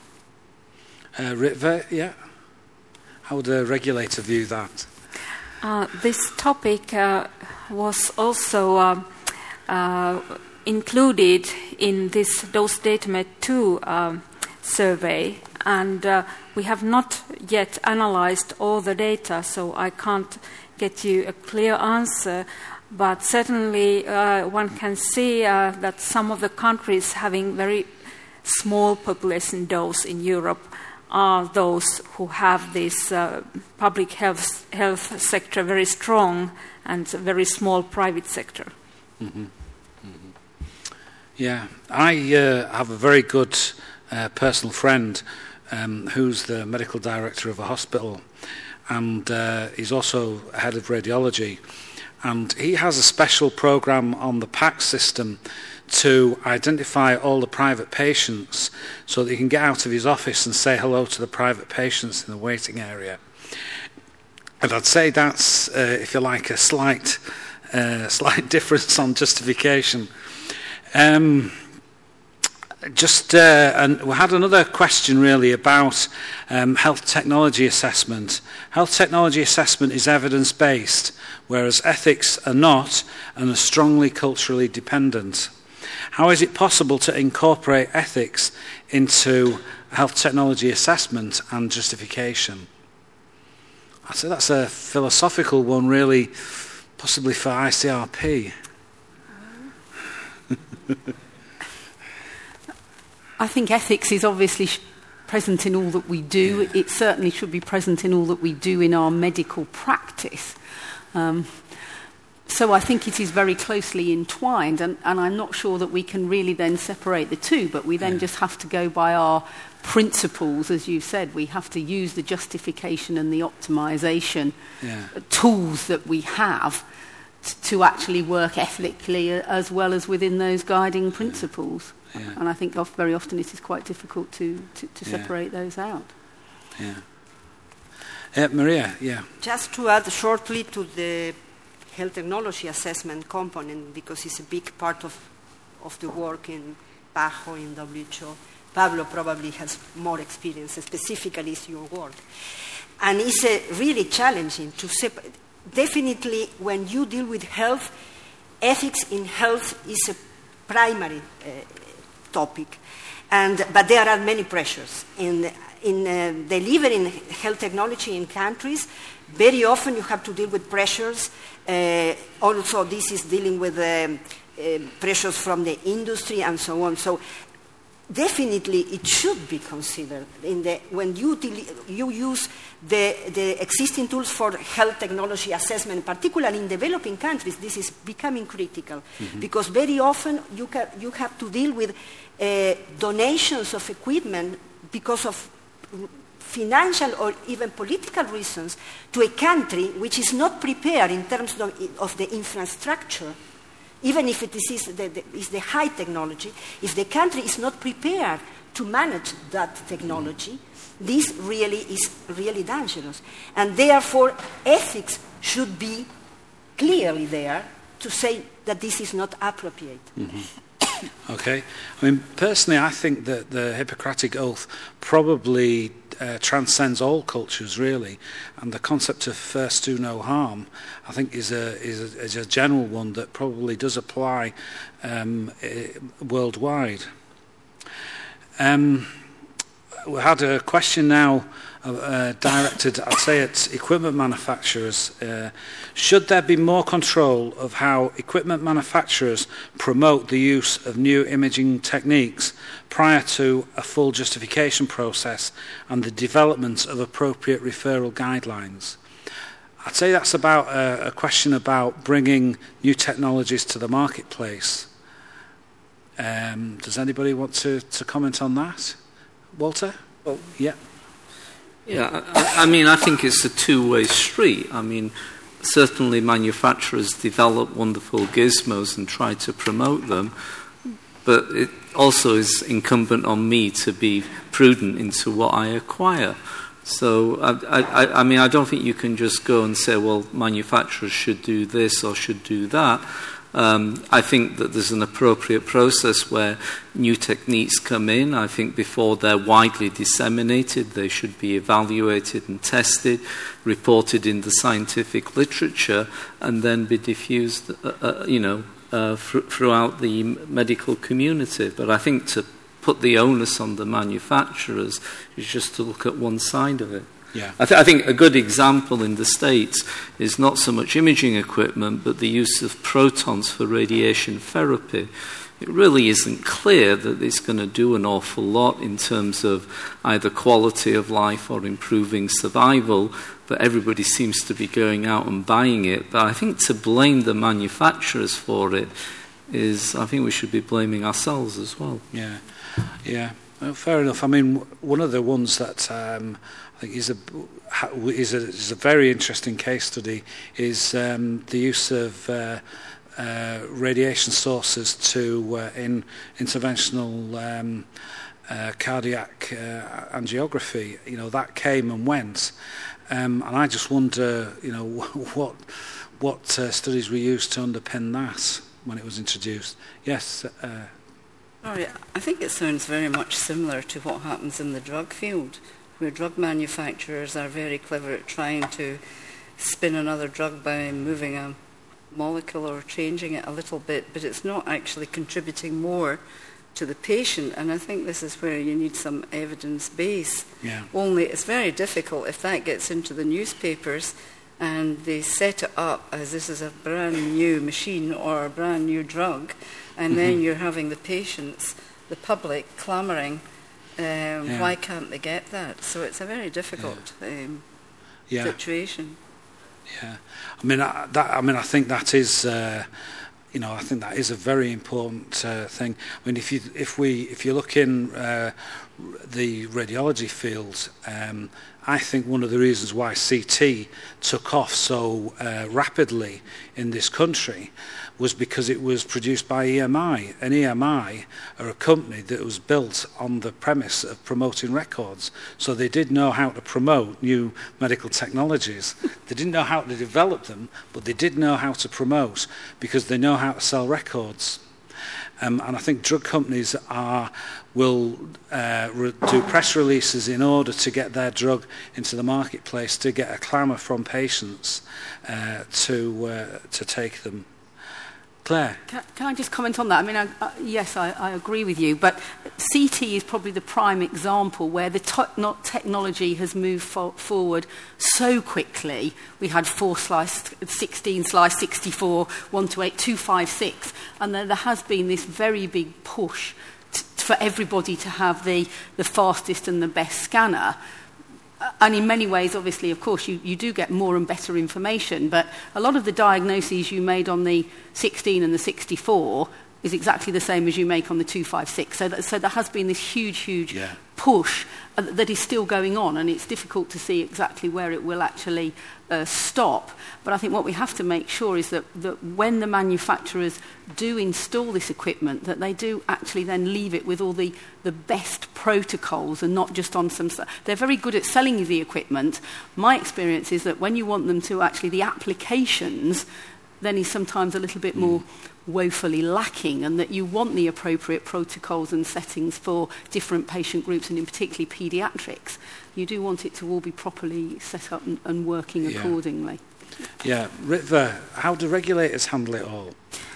[SPEAKER 1] Uh, Ritva, yeah? How would a regulator view that?
[SPEAKER 2] Uh, this topic uh, was also uh, uh, included in this Dose DataMed two um, survey, and uh, we have not yet analyzed all the data, so I can't get you a clear answer, but certainly uh, one can see uh, that some of the countries having very small population dose in Europe are those who have this uh, public health, health sector very strong and a very small private sector.
[SPEAKER 1] Mm-hmm. Mm-hmm. Yeah, I uh, have a very good uh, personal friend um, who's the medical director of a hospital, and uh, he's also head of radiology, and he has a special program on the PACS system to identify all the private patients so that he can get out of his office and say hello to the private patients in the waiting area. And I'd say that's, uh, if you like, a slight uh, slight difference on justification. Um, just, uh, and we had another question really about um, health technology assessment. Health technology assessment is evidence-based, whereas ethics are not and are strongly culturally dependent. How is it possible to incorporate ethics into health technology assessment and justification? I'd say that's a philosophical one, really, possibly for I C R P.
[SPEAKER 7] I think ethics is obviously sh- present in all that we do. Yeah. It certainly should be present in all that we do in our medical practice. Um, So I think it is very closely entwined, and, and I'm not sure that we can really then separate the two, but we then yeah. just have to go by our principles, as you said. We have to use the justification and the optimization yeah. tools that we have t- to actually work ethically as well as within those guiding principles. Yeah. And I think of, very often it is quite difficult to, to, to separate yeah. those out.
[SPEAKER 1] Yeah. Uh, Maria, yeah.
[SPEAKER 8] Just to add shortly to the health technology assessment component, because it's a big part of, of the work in PAHO in W H O. Pablo probably has more experience, specifically is your work. And it's uh, really challenging to separate. Definitely, when you deal with health, ethics in health is a primary uh, topic. And, but there are many pressures. In, in uh, delivering health technology in countries, very often you have to deal with pressures. Uh, also, this is dealing with um, uh, pressures from the industry and so on. So definitely it should be considered in the, when you, you use the, the existing tools for health technology assessment, particularly in developing countries. This is becoming critical mm-hmm. because very often you, ca you have to deal with uh, donations of equipment because of financial or even political reasons to a country which is not prepared in terms of, of the infrastructure. Even if it is the, the, is the high technology, if the country is not prepared to manage that technology, this really is really dangerous. And therefore, ethics should be clearly there to say that this is not appropriate.
[SPEAKER 1] Mm-hmm. Okay. I mean, personally, I think that the Hippocratic Oath probably uh, transcends all cultures, really, and the concept of first do no harm, I think, is a is a, is a general one that probably does apply um, worldwide. Um, we had a question now uh, directed, I'd say, at equipment manufacturers. Uh, should there be more control of how equipment manufacturers promote the use of new imaging techniques prior to a full justification process and the development of appropriate referral guidelines? I'd say that's about a, a question about bringing new technologies to the marketplace. Um, does anybody want to, to comment on that? Walter?
[SPEAKER 10] Well,
[SPEAKER 1] yeah.
[SPEAKER 10] Yeah, I, I mean, I think it's a two-way street. I mean, certainly manufacturers develop wonderful gizmos and try to promote them, but it also is incumbent on me to be prudent into what I acquire. So, I, I, I mean, I don't think you can just go and say, well, manufacturers should do this or should do that. Um, I think that there's an appropriate process where new techniques come in. I think before they're widely disseminated, they should be evaluated and tested, reported in the scientific literature, and then be diffused, uh, uh, you know, uh, fr- throughout the medical community. But I think to put the onus on the manufacturers is just to look at one side of it.
[SPEAKER 1] Yeah.
[SPEAKER 10] I, th- I think a good example in the States is not so much imaging equipment, but the use of protons for radiation therapy. It really isn't clear that it's going to do an awful lot in terms of either quality of life or improving survival, but everybody seems to be going out and buying it. But I think to blame the manufacturers for it is, I think we should be blaming ourselves as well.
[SPEAKER 1] Yeah, yeah. Well, fair enough. I mean, one of the ones that um, I think is a, is a is a very interesting case study is um, the use of uh, uh, radiation sources to uh, in interventional um, uh, cardiac uh, angiography. You know, that came and went, um, and I just wonder, you know, what what uh, studies were used to underpin that when it was introduced. Yes. Uh,
[SPEAKER 9] Sorry, I think it sounds very much similar to what happens in the drug field, where drug manufacturers are very clever at trying to spin another drug by moving a molecule or changing it a little bit, but it's not actually contributing more to the patient. And I think this is where you need some evidence base.
[SPEAKER 1] Yeah.
[SPEAKER 9] Only it's very difficult if that gets into the newspapers and they set it up as this is a brand new machine or a brand new drug, and mm-hmm. then you're having the patients, the public, clamouring, um, yeah. why can't they get that? So it's a very difficult yeah. Um,
[SPEAKER 1] yeah.
[SPEAKER 9] situation.
[SPEAKER 1] Yeah, I mean, I, that, I mean, I think that is, uh, you know, I think that is a very important uh, thing. I mean, if you if we if you look in uh, the radiology field, um, I think one of the reasons why C T took off so uh, rapidly in this country was because it was produced by E M I. And E M I are a company that was built on the premise of promoting records. So they did know how to promote new medical technologies. They didn't know how to develop them, but they did know how to promote because they know how to sell records. Um, and I think drug companies are will uh, re- do press releases in order to get their drug into the marketplace, to get a clamour from patients uh, to uh, to take them. Claire?
[SPEAKER 7] Can, can I just comment on that? I mean, I, uh, yes, I, I agree with you, but C T is probably the prime example where the to- not technology has moved fo- forward so quickly. We had four slice, sixteen slice, sixty-four, one to eight, two five six, and there, there has been this very big push t- for everybody to have the, the fastest and the best scanner. And in many ways, obviously, of course, you, you do get more and better information, but a lot of the diagnoses you made on the sixteen and the sixty-four is exactly the same as you make on the two five six. So, that, so there has been this huge, huge
[SPEAKER 1] yeah.
[SPEAKER 7] push uh, that is still going on, and it's difficult to see exactly where it will actually uh, stop. But I think what we have to make sure is that, that when the manufacturers do install this equipment, that they do actually then leave it with all the, the best protocols and not just on some... They're very good at selling you the equipment. My experience is that when you want them to actually, the applications, then is sometimes a little bit mm. more woefully lacking, and that you want the appropriate protocols and settings for different patient groups, and in particularly paediatrics. You do want it to all be properly set up and, and working yeah. accordingly.
[SPEAKER 1] Yeah. Ritva, how do regulators handle it all?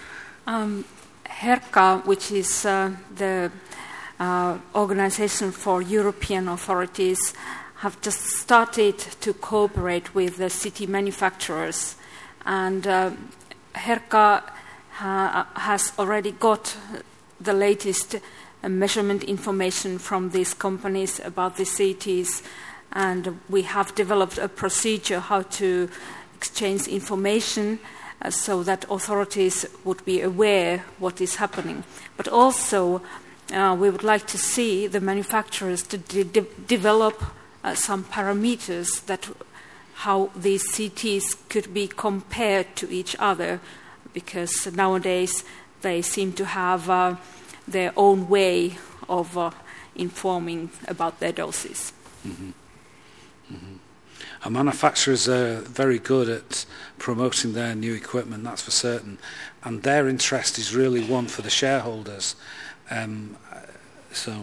[SPEAKER 2] Um, HERCA, which is uh, the uh, organization for European authorities, have just started to cooperate with the city manufacturers, and uh, HERCA uh, has already got the latest uh, measurement information from these companies about the cities, and we have developed a procedure how to exchange information uh, so that authorities would be aware what is happening. But also, uh, we would like to see the manufacturers to de- de- develop uh, some parameters that how these C Ts could be compared to each other, because nowadays they seem to have uh, their own way of uh, informing about their doses.
[SPEAKER 1] Mm-hmm. Mm-hmm. And manufacturers are very good at promoting their new equipment, that's for certain, and their interest is really one for the shareholders. Um, so,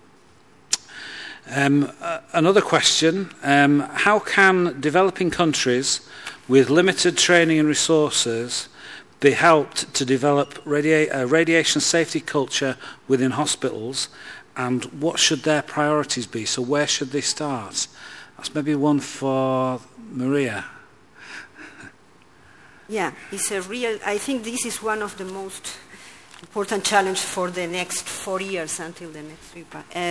[SPEAKER 1] um, uh, another question, um, how can developing countries with limited training and resources be helped to develop radia- a radiation safety culture within hospitals, and what should their priorities be? So where should they start? That's maybe one for Maria.
[SPEAKER 8] Yeah, it's a real, I think this is one of the most important challenges for the next four years until the next RIPA. Uh,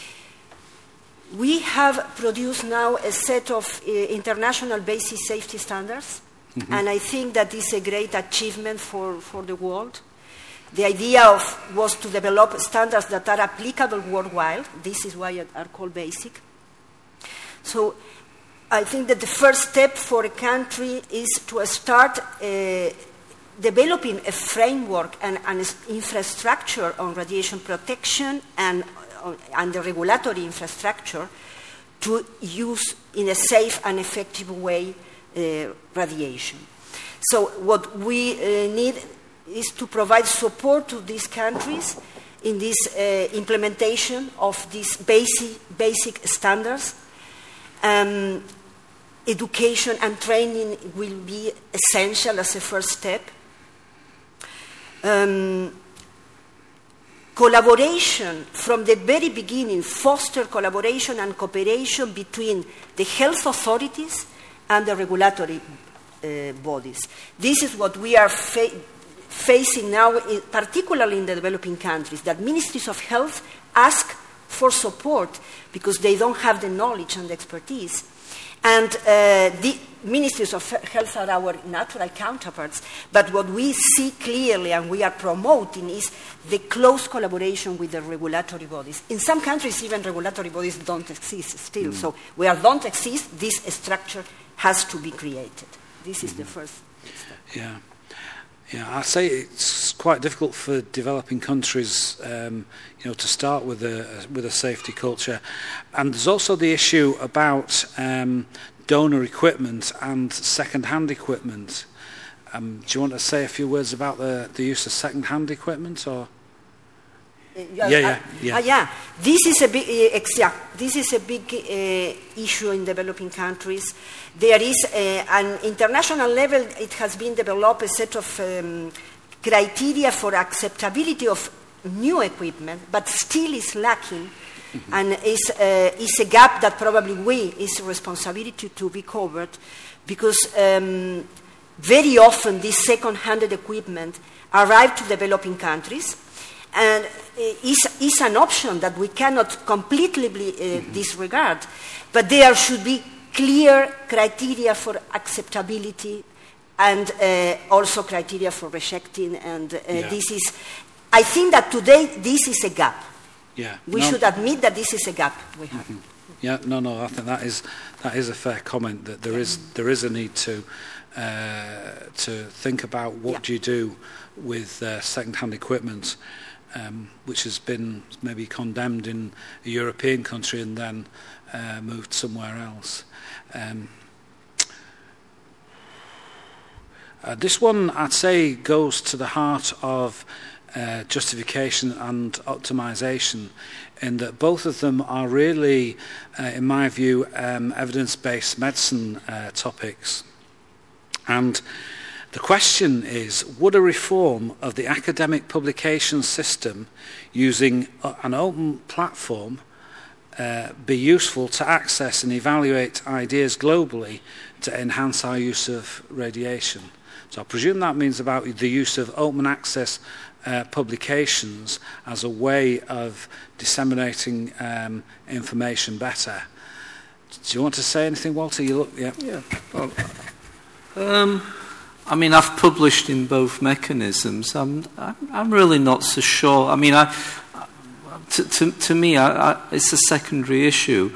[SPEAKER 8] we have produced now a set of uh, international basic safety standards, mm-hmm. and I think that is a great achievement for, for the world. The idea of was to develop standards that are applicable worldwide. This is why they are called basic. So I think that the first step for a country is to start uh, developing a framework and an infrastructure on radiation protection and, uh, and the regulatory infrastructure to use in a safe and effective way uh, radiation. So what we uh, need is to provide support to these countries in this uh, implementation of these basic, basic standards. Um, education and training will be essential as a first step. Um, collaboration from the very beginning, foster collaboration and cooperation between the health authorities and the regulatory uh, bodies. This is what we are fa- facing now, in, particularly in the developing countries, that ministries of health ask for support because they don't have the knowledge and the expertise. And uh, the ministries of health are our natural counterparts, but what we see clearly and we are promoting is the close collaboration with the regulatory bodies. In some countries, even regulatory bodies don't exist still. Mm. So where don't exist, this structure has to be created. This is mm. the first step.
[SPEAKER 1] Yeah. Yeah, I'd say it's quite difficult for developing countries, um, you know, to start with a with a safety culture, and there's also the issue about um, donor equipment and second-hand equipment. Um, do you want to say a few words about the, the use of second-hand equipment, or? Yeah, yeah, yeah.
[SPEAKER 8] Uh, yeah. This is a big, uh, exact. This is a big uh, issue in developing countries. There is uh, an international level. It has been developed a set of um, criteria for acceptability of new equipment, but still is lacking, mm-hmm. and is uh, is a gap that probably we is responsibility to be covered, because um, very often this second-hand equipment arrive to developing countries. And is is an option that we cannot completely uh, mm-hmm. disregard, but there should be clear criteria for acceptability and uh, also criteria for rejecting. And uh, yeah. this is, I think that today this is a gap.
[SPEAKER 1] Yeah,
[SPEAKER 8] we
[SPEAKER 1] no.
[SPEAKER 8] should admit that this is a gap we have.
[SPEAKER 1] Mm-hmm. Yeah, no, no, I think that is that is a fair comment. That there is there is a need to uh, to think about what yeah. do you do with uh, second-hand equipment. Um, which has been maybe condemned in a European country and then uh, moved somewhere else. Um, uh, this one, I'd say, goes to the heart of uh, justification and optimization, in that both of them are really, uh, in my view, um, evidence-based medicine uh, topics. And the question is, would a reform of the academic publication system using an open platform uh, be useful to access and evaluate ideas globally to enhance our use of radiation? So I presume that means about the use of open access uh, publications as a way of disseminating um, information better. Do you want to say anything, Walter? You look, yeah.
[SPEAKER 10] Yeah. Well, um, I mean, I've published in both mechanisms. I'm, I'm, I'm really not so sure. I mean, I, to, to, to me, I, I, it's a secondary issue.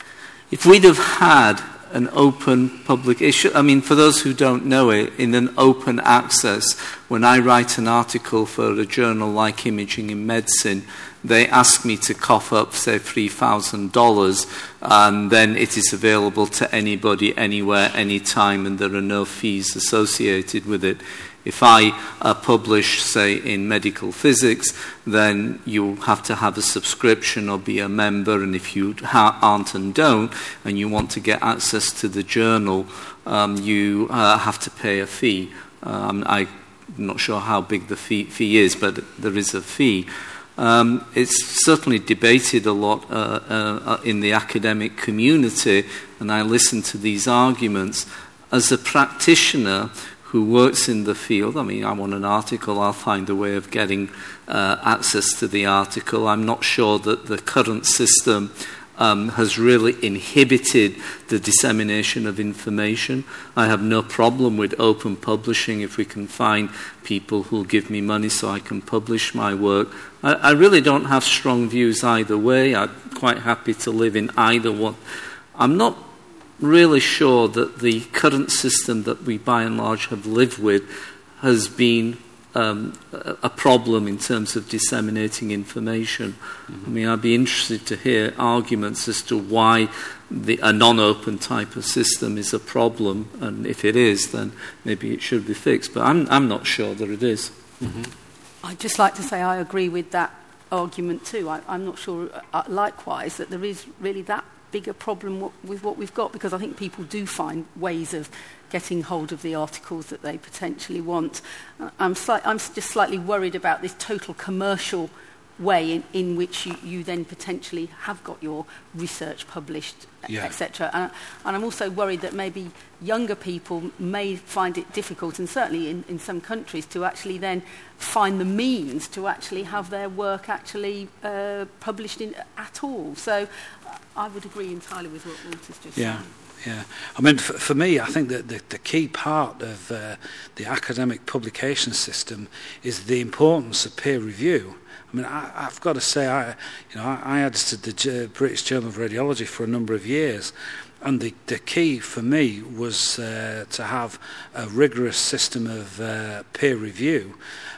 [SPEAKER 10] If we'd have had an open public issue, I mean, for those who don't know it, in an open access, when I write an article for a journal like Imaging in Medicine, they ask me to cough up, say, three thousand dollars, and then it is available to anybody, anywhere, anytime, and there are no fees associated with it. If I uh, publish, say, in medical physics, then you have to have a subscription or be a member, and if you ha- aren't and don't, and you want to get access to the journal, um, you uh, have to pay a fee. Um, I'm not sure how big the fee, fee is, but there is a fee. Um, it's certainly debated a lot uh, uh, in the academic community, and I listen to these arguments. As a practitioner who works in the field, I mean, I want an article, I'll find a way of getting uh, access to the article. I'm not sure that the current system um, has really inhibited the dissemination of information. I have no problem with open publishing if we can find people who'll give me money so I can publish my work. I, I really don't have strong views either way. I'm quite happy to live in either one. I'm not really sure that the current system that we by and large have lived with has been um, a problem in terms of disseminating information. Mm-hmm. I mean, I'd be interested to hear arguments as to why the, a non-open type of system is a problem, and if it is, then maybe it should be fixed. But I'm, I'm not sure that it is.
[SPEAKER 7] Mm-hmm. I'd just like to say I agree with that argument too. I, I'm not sure, uh, likewise, that there is really that bigger problem w- with what we've got, because I think people do find ways of getting hold of the articles that they potentially want. Uh, I'm, sli- I'm just slightly worried about this total commercial way in, in which you, you then potentially have got your research published, yeah. et cetera. And, and I'm also worried that maybe younger people may find it difficult, and certainly in, in some countries, to actually then find the means to actually have their work actually uh, published in, at all. So I would agree entirely with what Walter's just
[SPEAKER 1] yeah.
[SPEAKER 7] saying.
[SPEAKER 1] Yeah, I mean, for, for me, I think that the, the key part of uh, the academic publication system is the importance of peer review. I mean, I, I've got to say, I, you know, I, I edited the G- British Journal of Radiology for a number of years, and the, the key for me was uh, to have a rigorous system of uh, peer review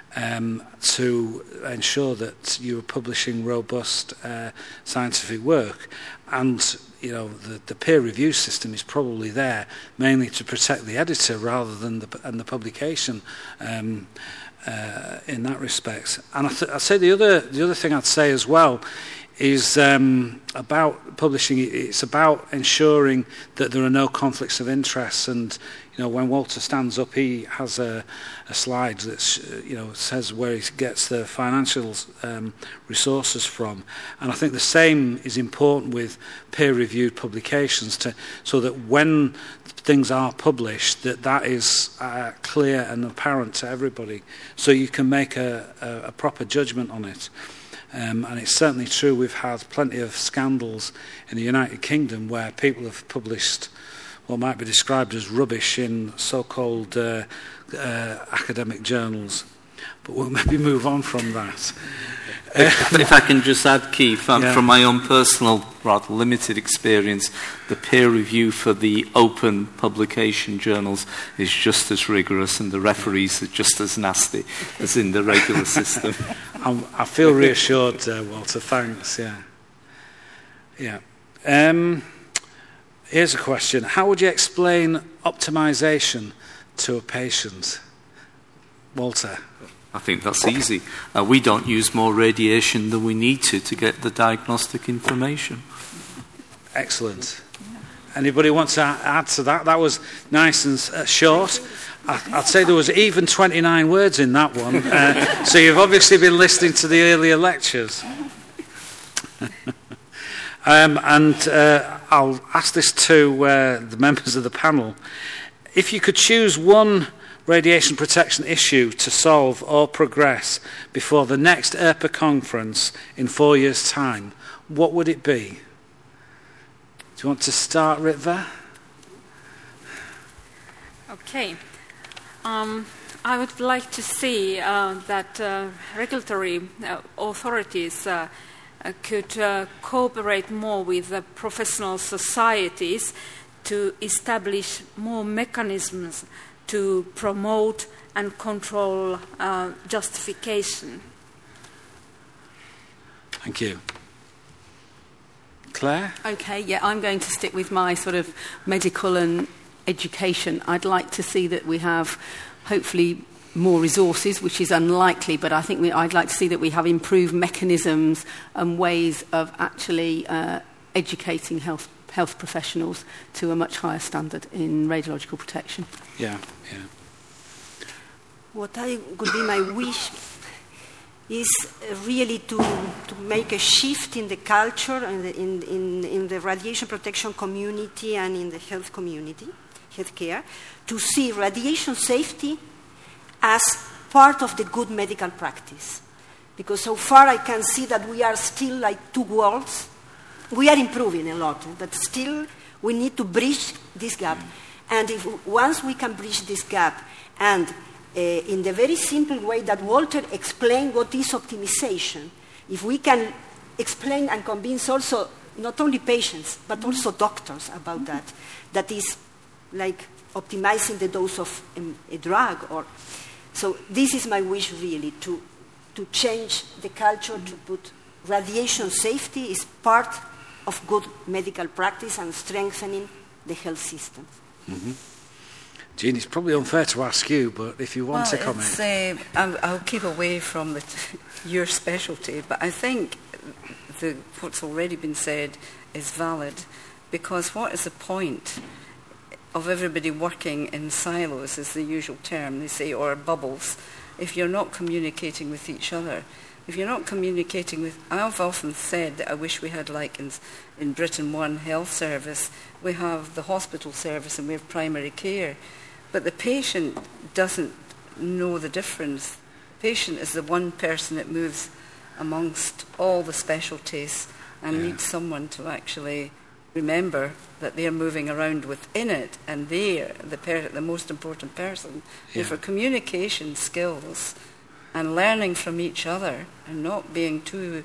[SPEAKER 1] um, to ensure that you were publishing robust uh, scientific work. And you know, the, the peer review system is probably there mainly to protect the editor rather than the and the publication um, uh, in that respect. And I th- I'd say the other the other thing I'd say as well is um, about publishing. It's about ensuring that there are no conflicts of interest. And you know, when Walter stands up, he has a, a slide that you know says where he gets the financial um, resources from. And I think the same is important with peer-reviewed publications, to so that when things are published, that that is uh, clear and apparent to everybody, so you can make a, a, a proper judgment on it. Um, and it's certainly true, we've had plenty of scandals in the United Kingdom where people have published what might be described as rubbish in so-called uh, uh, academic journals. But we'll maybe move on from that.
[SPEAKER 10] If, if I can just add, Keith, um,
[SPEAKER 1] yeah.
[SPEAKER 10] from my own personal, rather limited experience, the peer review for the open publication journals is just as rigorous, and the referees are just as nasty as in the regular system.
[SPEAKER 1] I'm, I feel reassured, uh, Walter. Thanks. Yeah. Yeah. Um, here's a question: how would you explain optimization to a patient, Walter?
[SPEAKER 10] I think that's easy. Uh, we don't use more radiation than we need to to get the diagnostic information.
[SPEAKER 1] Excellent. Anybody want to add to that? That was nice and uh, short. I, I'd say there was even twenty-nine words in that one. Uh, so you've obviously been listening to the earlier lectures. um, and uh, I'll ask this to uh, the members of the panel. If you could choose one radiation protection issue to solve or progress before the next E R P A conference in four years' time, what would it be? Do you want to start, Ritva?
[SPEAKER 2] Okay. Um, I would like to see uh, that uh, regulatory uh, authorities uh, uh, could uh, cooperate more with the professional societies to establish more mechanisms to promote and control uh, justification.
[SPEAKER 1] Thank you. Claire?
[SPEAKER 7] Okay, yeah, I'm going to stick with my sort of medical and education. I'd like to see that we have, hopefully, more resources, which is unlikely, but I think we, I'd like to see that we have improved mechanisms and ways of actually uh, educating health health professionals to a much higher standard in radiological protection.
[SPEAKER 1] Yeah, yeah.
[SPEAKER 8] What I would be my wish is really to, to make a shift in the culture and in, in, in the radiation protection community and in the health community, healthcare, to see radiation safety as part of the good medical practice. Because so far I can see that we are still like two worlds. We are improving a lot, but still we need to bridge this gap. And if once we can bridge this gap, and uh, in the very simple way that Walter explained what is optimization, if we can explain and convince also not only patients, but also doctors about that, that is like optimizing the dose of um, a drug. Or so this is my wish really, to, to change the culture, to put radiation safety is part of good medical practice and strengthening the health system.
[SPEAKER 1] Mm-hmm. Jean, it's probably unfair to ask you, but if you want
[SPEAKER 9] well,
[SPEAKER 1] to comment.
[SPEAKER 9] It's, uh, I'll, I'll keep away from the t- your specialty, but I think the, what's already been said is valid, because what is the point of everybody working in silos, is the usual term they say, or bubbles, if you're not communicating with each other? If you're not communicating with, I've often said that I wish we had, like in, in Britain, one health service. We have the hospital service and we have primary care. But the patient doesn't know the difference. The patient is the one person that moves amongst all the specialties and yeah. needs someone to actually remember that they're moving around within it and they're the, per- the most important person. Yeah. And for communication skills and learning from each other and not being too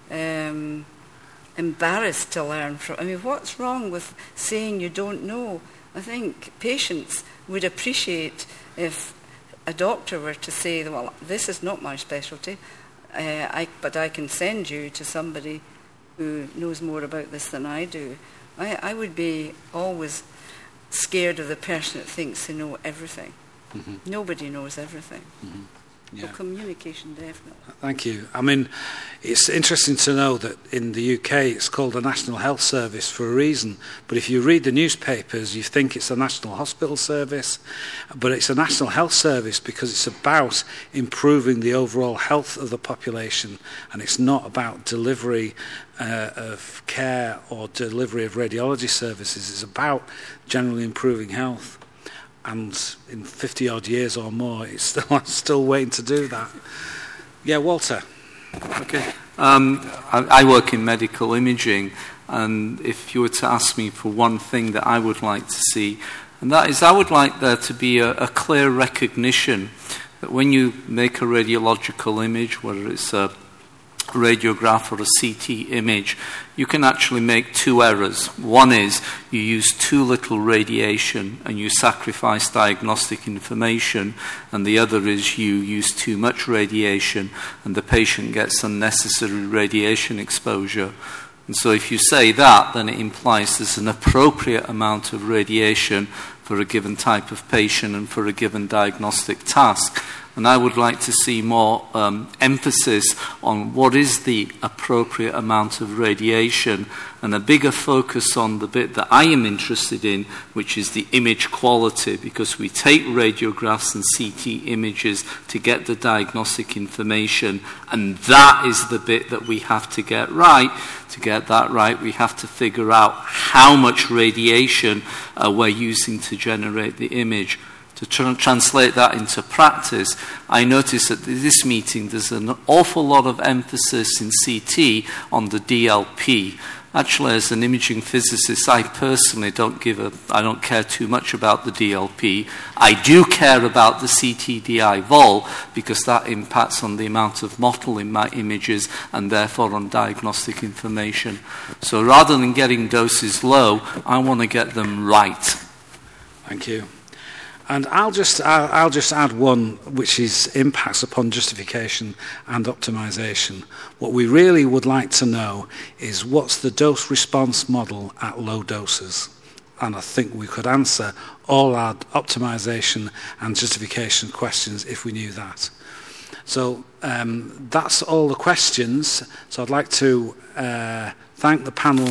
[SPEAKER 9] um, embarrassed to learn from. I mean, what's wrong with saying you don't know? I think patients would appreciate if a doctor were to say, well, this is not my specialty, uh, I, but I can send you to somebody who knows more about this than I do. I, I would be always scared of the person that thinks they know everything. Mm-hmm. Nobody knows everything.
[SPEAKER 1] Mm-hmm. Yeah.
[SPEAKER 9] Well, communication, definitely.
[SPEAKER 1] Thank you. I mean, it's interesting to know that in the U K it's called the National Health Service for a reason, but if you read the newspapers you think it's a National Hospital Service, but it's a National Health Service because it's about improving the overall health of the population, and it's not about delivery uh, of care or delivery of radiology services. It's about generally improving health. And in fifty odd years or more, it's still, I'm still waiting to do that. Yeah, Walter.
[SPEAKER 10] Okay. Um, I, I work in medical imaging, and if you were to ask me for one thing that I would like to see, and that is I would like there to be a, a clear recognition that when you make a radiological image, whether it's a radiograph or a C T image, you can actually make two errors. One is you use too little radiation and you sacrifice diagnostic information, and the other is you use too much radiation and the patient gets unnecessary radiation exposure. And so if you say that, then it implies there's an appropriate amount of radiation for a given type of patient and for a given diagnostic task. And I would like to see more um, emphasis on what is the appropriate amount of radiation, and a bigger focus on the bit that I am interested in, which is the image quality, because we take radiographs and C T images to get the diagnostic information, and that is the bit that we have to get right. To get that right, we have to figure out how much radiation uh, we're using to generate the image. To tr- translate that into practice, I noticed at this meeting there's an awful lot of emphasis in C T on the D L P. Actually, as an imaging physicist, I personally don't give a, I don't care too much about the D L P. I do care about the C T D I vol because that impacts on the amount of mottle in my images and therefore on diagnostic information. So rather than getting doses low, I want to get them right.
[SPEAKER 1] Thank you. And I'll just I'll, I'll just add one, which is impacts upon justification and optimization. What we really would like to know is what's the dose response model at low doses, and I think we could answer all our optimization and justification questions if we knew that. So um, that's all the questions. So I'd like to uh, thank the panel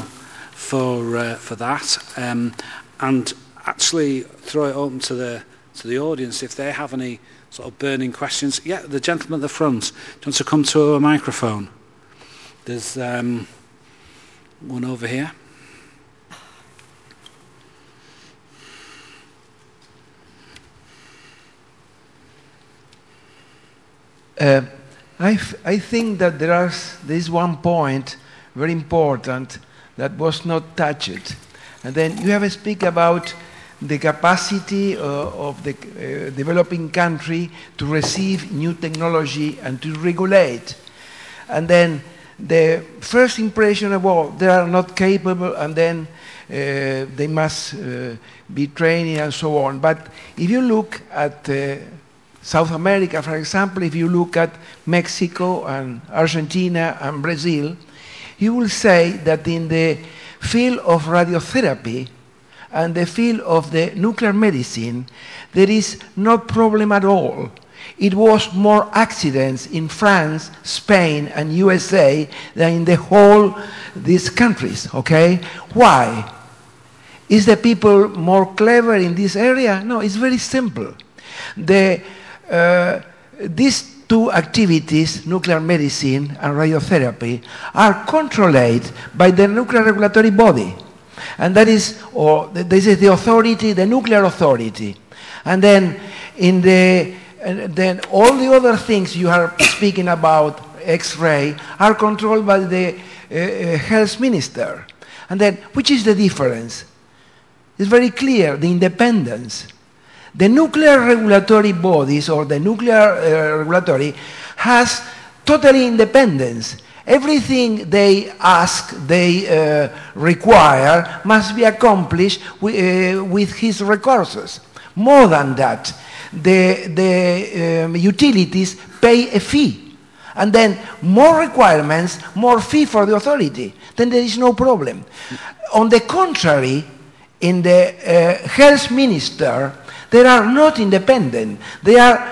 [SPEAKER 1] for uh, for that, um, and actually throw it open to the to the audience if they have any sort of burning questions. Yeah, the gentleman at the front. Do you want to come to a microphone? There's um, one over here.
[SPEAKER 11] Uh, I, f- I think that there, are, there is one point very important that was not touched. And then you have to speak about the capacity uh, of the uh, developing country to receive new technology and to regulate. And then the first impression of, well, they are not capable, and then uh, they must uh, be trained and so on. But if you look at uh, South America, for example, if you look at Mexico and Argentina and Brazil, you will say that in the field of radiotherapy and the field of the nuclear medicine, there is no problem at all. It was more accidents in France, Spain, and U S A than in the whole these countries, okay? Why? Is the people more clever in this area? No, it's very simple. The, uh, these two activities, nuclear medicine and radiotherapy, are controlled by the nuclear regulatory body. And that is, or this is the authority, the nuclear authority. And then in the, and then all the other things you are speaking about, X-ray, are controlled by the uh, health minister. And then, which is the difference? It's very clear, the independence. The nuclear regulatory bodies, or the nuclear uh, regulatory, has totally independence. Everything they ask, they uh, require, must be accomplished with, uh, with his resources. More than that, the, the um, utilities pay a fee. And then more requirements, more fee for the authority. Then there is no problem. On the contrary, in the uh, health minister, they are not independent. They are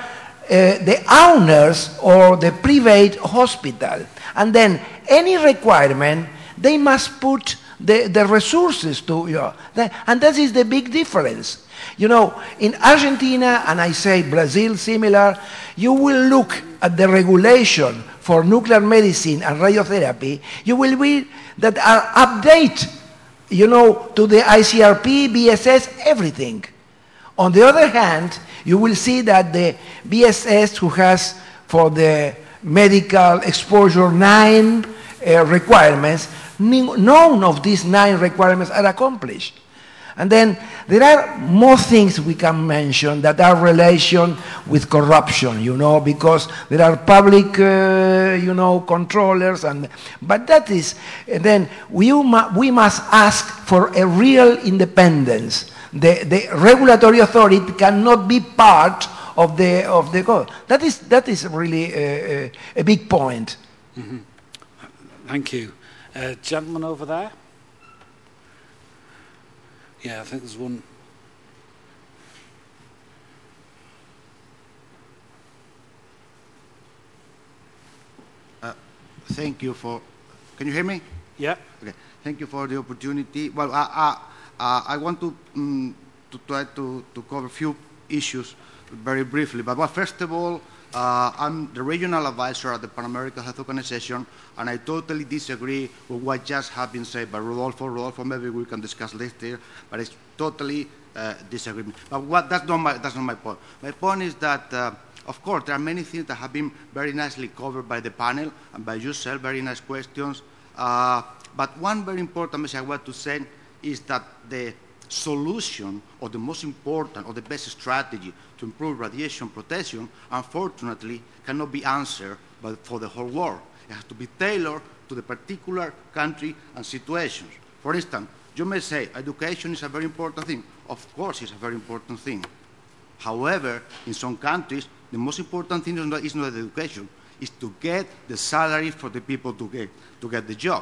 [SPEAKER 11] the owners or the private hospital. And then any requirement, they must put the, the resources to, you know, and that is the big difference. You know, in Argentina, and I say Brazil similar, you will look at the regulation for nuclear medicine and radiotherapy, you will be that are update, you know, to the I C R P, B S S, everything. On the other hand, you will see that the B S S, who has for the medical exposure nine uh, requirements, none of these nine requirements are accomplished. And then there are more things we can mention that are relation with corruption, you know, because there are public, uh, you know, controllers, and but that is, and then we, we must ask for a real independence. The, the regulatory authority cannot be part of the of the code. That is that is really a, a, a big point.
[SPEAKER 1] Mm-hmm. Thank you, uh, gentleman over there. Yeah, I think there's one.
[SPEAKER 12] Uh, thank you for. Can you hear me?
[SPEAKER 1] Yeah.
[SPEAKER 12] Okay. Thank you for the opportunity. Well, uh, uh, uh, I want to um, to try to to cover a few issues very briefly. But well, first of all, uh, I'm the regional advisor at the Pan American Health Organization, and I totally disagree with what just has been said by Rodolfo. Rodolfo, maybe we can discuss later, but it's totally uh, disagreement. But what, that's, not my, that's not my point. My point is that, uh, of course, there are many things that have been very nicely covered by the panel and by yourself, very nice questions. Uh, but one very important message I want to send is that the solution, or the most important, or the best strategy to improve radiation protection, unfortunately, cannot be answered by, for the whole world. It has to be tailored to the particular country and situations. For instance, you may say education is a very important thing. Of course, it's a very important thing. However, in some countries, the most important thing is not, is not education, it's to get the salary for the people to get, to get the job.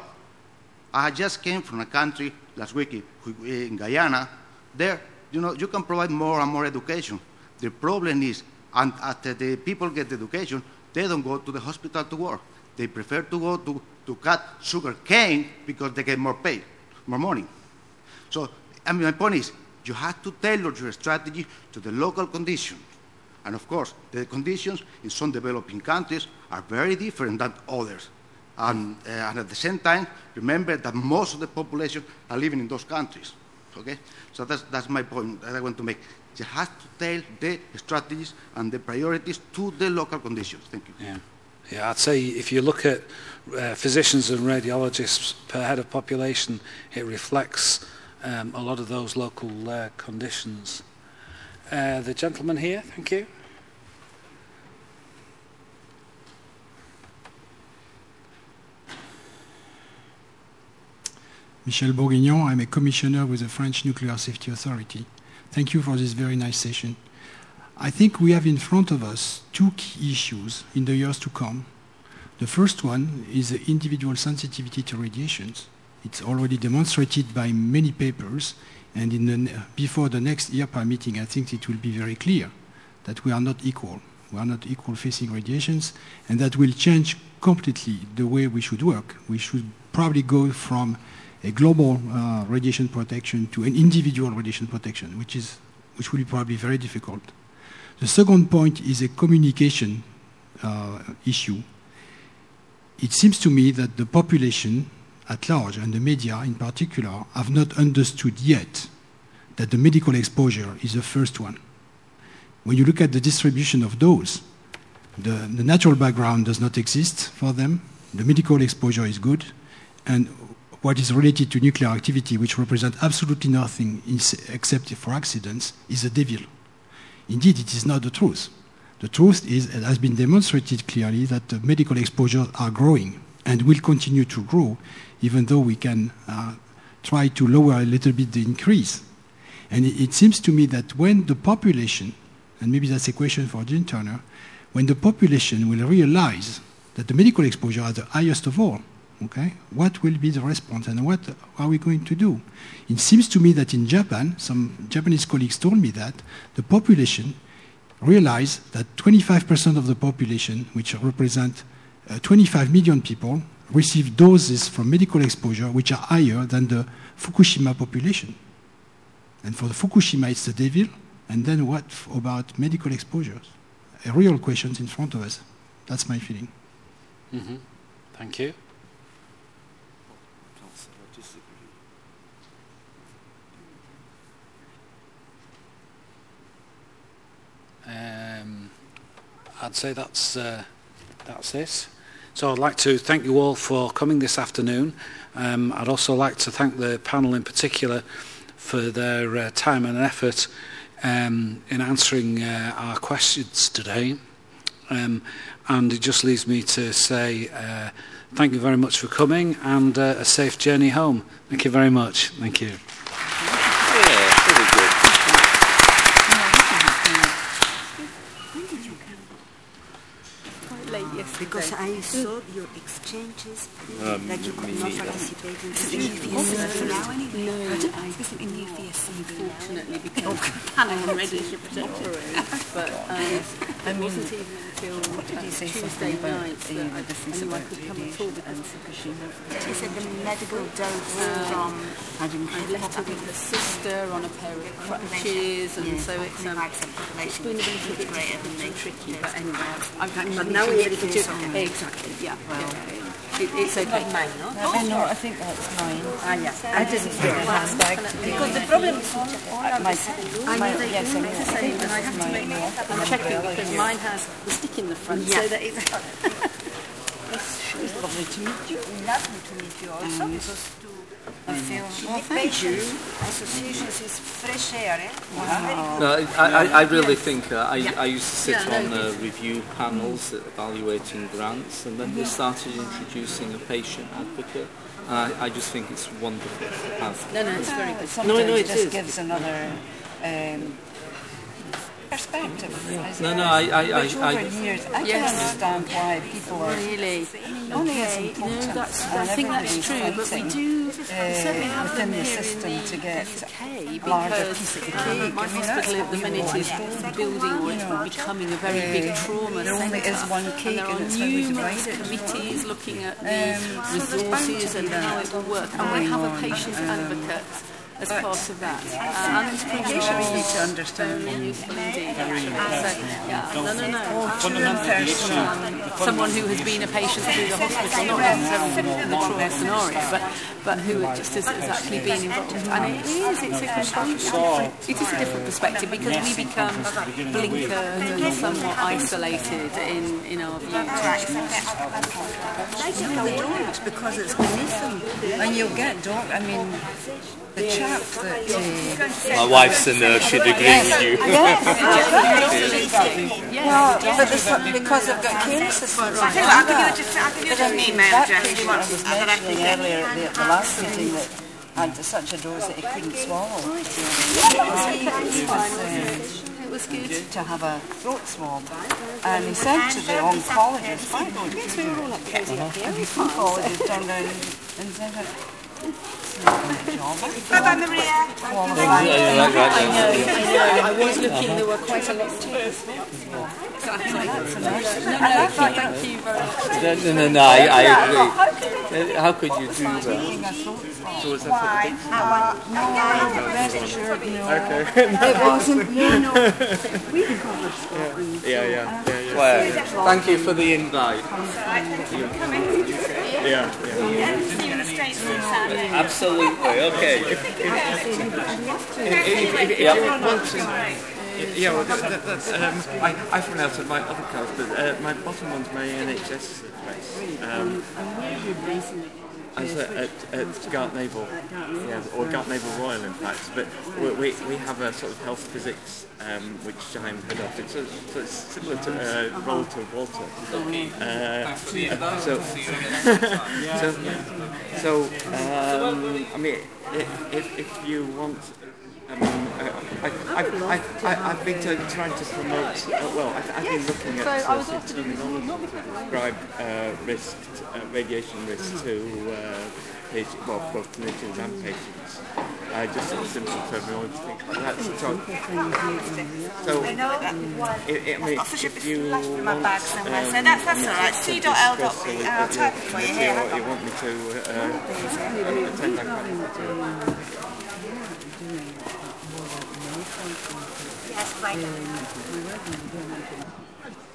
[SPEAKER 12] I just came from a country last week in Guyana. There, you know, you can provide more and more education. The problem is, and after the people get education, they don't go to the hospital to work. They prefer to go to, to cut sugar cane because they get more pay, more money. So, I mean, my point is, you have to tailor your strategy to the local conditions. And of course, the conditions in some developing countries are very different than others. And, uh, and at the same time, remember that most of the population are living in those countries. Okay? So that's, that's my point that I want to make. You have to tailor the strategies and the priorities to the local conditions. Thank you.
[SPEAKER 1] Yeah, yeah. I'd say if you look at uh, physicians and radiologists per head of population, it reflects um, a lot of those local uh, conditions. Uh, the gentleman here, thank you.
[SPEAKER 13] Michel Bourguignon, I'm a commissioner with the French Nuclear Safety Authority. Thank you for this very nice session. I think we have in front of us two key issues in the years to come. The first one is the individual sensitivity to radiations. It's already demonstrated by many papers, and in the, before the next I R P A meeting, I think it will be very clear that we are not equal. We are not equal facing radiations, and that will change completely the way we should work. We should probably go from a global uh, radiation protection to an individual radiation protection, which is which will be probably very difficult. The second point is a communication uh, issue. It seems to me that the population at large, and the media in particular, have not understood yet that the medical exposure is the first one. When you look at the distribution of those, the, the natural background does not exist for them, the medical exposure is good, and what is related to nuclear activity, which represents absolutely nothing except for accidents, is the devil. Indeed, it is not the truth. The truth is, it has been demonstrated clearly that the medical exposures are growing and will continue to grow, even though we can uh, try to lower a little bit the increase. And it, it seems to me that when the population, and maybe that's a question for Jean Turner, when the population will realize that the medical exposure are the highest of all, okay, what will be the response and what are we going to do? It seems to me that in Japan, some Japanese colleagues told me that the population realize that twenty-five percent of the population, which represent uh, twenty-five million people, receive doses from medical exposure which are higher than the Fukushima population. And for the Fukushima, it's the devil. And then what about medical exposures? A real question in front of us. That's my feeling.
[SPEAKER 1] Mm-hmm. Thank you. Um, I'd say that's uh, that's it. So I'd like to thank you all for coming this afternoon. Um, I'd also like to thank the panel in particular for their uh, time and effort um, in answering uh, our questions today. Um, and it just leaves me to say uh, thank you very much for coming, and uh, a safe journey home. Thank you very much. Thank you.
[SPEAKER 3] Yeah, very good.
[SPEAKER 8] Because I saw your exchanges
[SPEAKER 3] Um,
[SPEAKER 8] that you could
[SPEAKER 3] me
[SPEAKER 8] not
[SPEAKER 3] neither.
[SPEAKER 8] participate in
[SPEAKER 7] Is
[SPEAKER 8] the
[SPEAKER 7] it in the
[SPEAKER 8] meeting.
[SPEAKER 7] No, I isn't in the U V S C, unfortunately, because Hannah and Reddy should protect it. But um,
[SPEAKER 9] I mean,
[SPEAKER 7] wasn't even until
[SPEAKER 9] what did
[SPEAKER 7] uh,
[SPEAKER 9] you say
[SPEAKER 7] Tuesday
[SPEAKER 9] something about
[SPEAKER 7] night
[SPEAKER 9] uh,
[SPEAKER 7] that
[SPEAKER 9] the
[SPEAKER 7] I
[SPEAKER 9] difference
[SPEAKER 7] knew I
[SPEAKER 9] about
[SPEAKER 7] could come at all
[SPEAKER 9] radiation and
[SPEAKER 7] because
[SPEAKER 9] Fukushima?
[SPEAKER 14] She said the medical dose
[SPEAKER 7] Um,
[SPEAKER 14] from
[SPEAKER 7] I left her with her sister on a pair of crutches, and
[SPEAKER 14] Yes,
[SPEAKER 7] so it's um,
[SPEAKER 14] like some population
[SPEAKER 7] it's been a bit
[SPEAKER 14] much
[SPEAKER 7] difficult
[SPEAKER 14] greater than
[SPEAKER 7] and
[SPEAKER 14] the
[SPEAKER 7] tricky.
[SPEAKER 14] dose
[SPEAKER 7] But anyway, I've, I've
[SPEAKER 8] But now we have to do
[SPEAKER 7] do
[SPEAKER 8] something.
[SPEAKER 7] exactly. Yeah, yeah. It, it's okay.
[SPEAKER 8] Mine, no?
[SPEAKER 9] I know, I think that's mine.
[SPEAKER 8] Ah, yeah.
[SPEAKER 9] I didn't bring a handbag today.
[SPEAKER 8] Because the problem is all, all
[SPEAKER 9] Uh,
[SPEAKER 8] of
[SPEAKER 9] my,
[SPEAKER 8] this.
[SPEAKER 7] I
[SPEAKER 9] my,
[SPEAKER 7] know they
[SPEAKER 9] yes, I
[SPEAKER 7] all
[SPEAKER 9] know.
[SPEAKER 7] make the
[SPEAKER 9] I
[SPEAKER 7] same,
[SPEAKER 9] think
[SPEAKER 7] and I
[SPEAKER 9] this
[SPEAKER 7] have
[SPEAKER 9] is
[SPEAKER 7] to
[SPEAKER 9] mine.
[SPEAKER 7] make
[SPEAKER 9] Yeah.
[SPEAKER 7] I'm checking because mine has the stick in the front,
[SPEAKER 8] Yeah.
[SPEAKER 7] so that it's.
[SPEAKER 9] It's lovely to meet you.
[SPEAKER 8] Lovely to meet you also,
[SPEAKER 9] Um,
[SPEAKER 8] because to
[SPEAKER 9] I feel, well,
[SPEAKER 8] meet
[SPEAKER 9] thank you.
[SPEAKER 8] patients, associations is fresh air, eh?
[SPEAKER 9] Wow.
[SPEAKER 10] No, I, I, I really think uh, I,
[SPEAKER 8] Yeah.
[SPEAKER 10] I used to sit
[SPEAKER 8] Yeah,
[SPEAKER 10] on
[SPEAKER 8] no,
[SPEAKER 10] uh, review panels evaluating grants, and then they started introducing a patient advocate. And I, I just think it's wonderful to have.
[SPEAKER 7] No, no, it's very good.
[SPEAKER 9] Sometimes
[SPEAKER 10] No, no,
[SPEAKER 9] it
[SPEAKER 10] it
[SPEAKER 9] just
[SPEAKER 10] is.
[SPEAKER 9] gives another um, perspective.
[SPEAKER 10] No, no, I, I, I,
[SPEAKER 9] Which over
[SPEAKER 10] I
[SPEAKER 9] years, I
[SPEAKER 7] Yes.
[SPEAKER 9] can understand why people are
[SPEAKER 7] Really?
[SPEAKER 9] money is
[SPEAKER 7] Okay,
[SPEAKER 9] important.
[SPEAKER 7] no, that's,
[SPEAKER 9] and
[SPEAKER 7] I think that's
[SPEAKER 9] everybody's
[SPEAKER 7] true, but we
[SPEAKER 9] fighting,
[SPEAKER 7] do we
[SPEAKER 9] uh,
[SPEAKER 7] certainly have
[SPEAKER 9] within
[SPEAKER 7] them
[SPEAKER 9] the
[SPEAKER 7] here
[SPEAKER 9] system
[SPEAKER 7] in the
[SPEAKER 9] to get
[SPEAKER 7] U K
[SPEAKER 9] a larger
[SPEAKER 7] because
[SPEAKER 9] piece of the
[SPEAKER 7] um,
[SPEAKER 9] cake.
[SPEAKER 7] my
[SPEAKER 9] I mean,
[SPEAKER 7] hospital
[SPEAKER 9] that's
[SPEAKER 7] at the
[SPEAKER 9] what we
[SPEAKER 7] minute
[SPEAKER 9] want.
[SPEAKER 7] is building, or it's becoming a very big trauma
[SPEAKER 9] there only
[SPEAKER 7] centre.
[SPEAKER 9] is one cake
[SPEAKER 7] and there
[SPEAKER 9] and
[SPEAKER 7] are
[SPEAKER 9] it's how we
[SPEAKER 7] numerous
[SPEAKER 9] divide it.
[SPEAKER 7] committees looking at the
[SPEAKER 9] Um, so there's bound
[SPEAKER 7] resources
[SPEAKER 9] to
[SPEAKER 7] and
[SPEAKER 9] be
[SPEAKER 7] how
[SPEAKER 9] that
[SPEAKER 7] it will work. And we
[SPEAKER 9] going
[SPEAKER 7] have a
[SPEAKER 9] on.
[SPEAKER 7] patient
[SPEAKER 9] Um,
[SPEAKER 7] advocate as
[SPEAKER 9] but-
[SPEAKER 7] part of that. Uh, and it's
[SPEAKER 9] I
[SPEAKER 7] pretty
[SPEAKER 9] think
[SPEAKER 7] sure
[SPEAKER 9] we need to understand
[SPEAKER 7] very useful indeed. actually. So, yeah, no, no, no.
[SPEAKER 3] Fundamentally, the issue,
[SPEAKER 7] Um, someone who has been a patient through the hospital, not necessarily in the trauma scenario, but, but who just has, has actually been involved. And it is, it's a completely different, it is a different perspective because we become blinkered and somewhat isolated in, in our views.
[SPEAKER 9] No, they don't, because it's beneath them. And you'll get dog. I mean, the chap that. Uh,
[SPEAKER 3] my wife's a nurse, she'd agree with you.
[SPEAKER 9] well, but this, because they've got care systems.
[SPEAKER 14] I'll tell you what, I'll give you, just, I'll give you
[SPEAKER 9] But I
[SPEAKER 14] an
[SPEAKER 9] mean,
[SPEAKER 14] email
[SPEAKER 9] that
[SPEAKER 14] address if
[SPEAKER 9] patient
[SPEAKER 14] you want
[SPEAKER 9] I was
[SPEAKER 14] that I can
[SPEAKER 9] mentioning
[SPEAKER 14] get.
[SPEAKER 9] earlier at the, at the last meeting that had such a dose that he couldn't swallow.
[SPEAKER 7] It was good.
[SPEAKER 9] To have a throat swab. And he said to the oncologist, why don't you
[SPEAKER 7] Yes, we were all up cozy up here.
[SPEAKER 9] And the oncologist turned around and said, it's not my job.
[SPEAKER 14] Bye-bye, Maria.
[SPEAKER 9] Qualified.
[SPEAKER 10] Yeah, right, right,
[SPEAKER 7] I know,
[SPEAKER 10] yeah.
[SPEAKER 7] I know. I was looking, there were quite a lot of tears. Exactly. No, no, thank you very much.
[SPEAKER 10] No, no, no, no, I, I agree. Uh, How could you do that? So was that for the
[SPEAKER 9] Uh, no, I read it, sure, no.
[SPEAKER 10] Okay.
[SPEAKER 9] It wasn't, no, no. We covered Scotland.
[SPEAKER 10] Yeah, yeah, yeah, yeah. Well, thank you for the invite. Yeah, yeah. Absolutely, okay. If, if, if, if, if you want to... Yeah, well, that, that, that's, um, I, I've run out of my other cards, but uh, my bottom one's my N H S address. Um, as a, at, at Gart Naval, yeah, or Gart Naval Royal, in fact. But we, we, we have a sort of health physics, um, which I'm head of. It's, a, so it's similar to uh, role to Walter. Uh, so, so, so um, I mean, if, if you want. I mean, I, I, I, I, I've been to, trying to promote, uh, well, I've, I've been looking at uh, terminology to describe uh, risk, uh, radiation risk to uh, patients, well, both clinicians and patients.
[SPEAKER 3] uh, just sort of simple terminology, things like that. So, so it, it, I mean, if you want,
[SPEAKER 14] my bag somewhere, so that's, that's all right. C dot L dot B, and I'll type it for you here.
[SPEAKER 3] You want me to uh, attend that kind of material?
[SPEAKER 14] Yes, I do.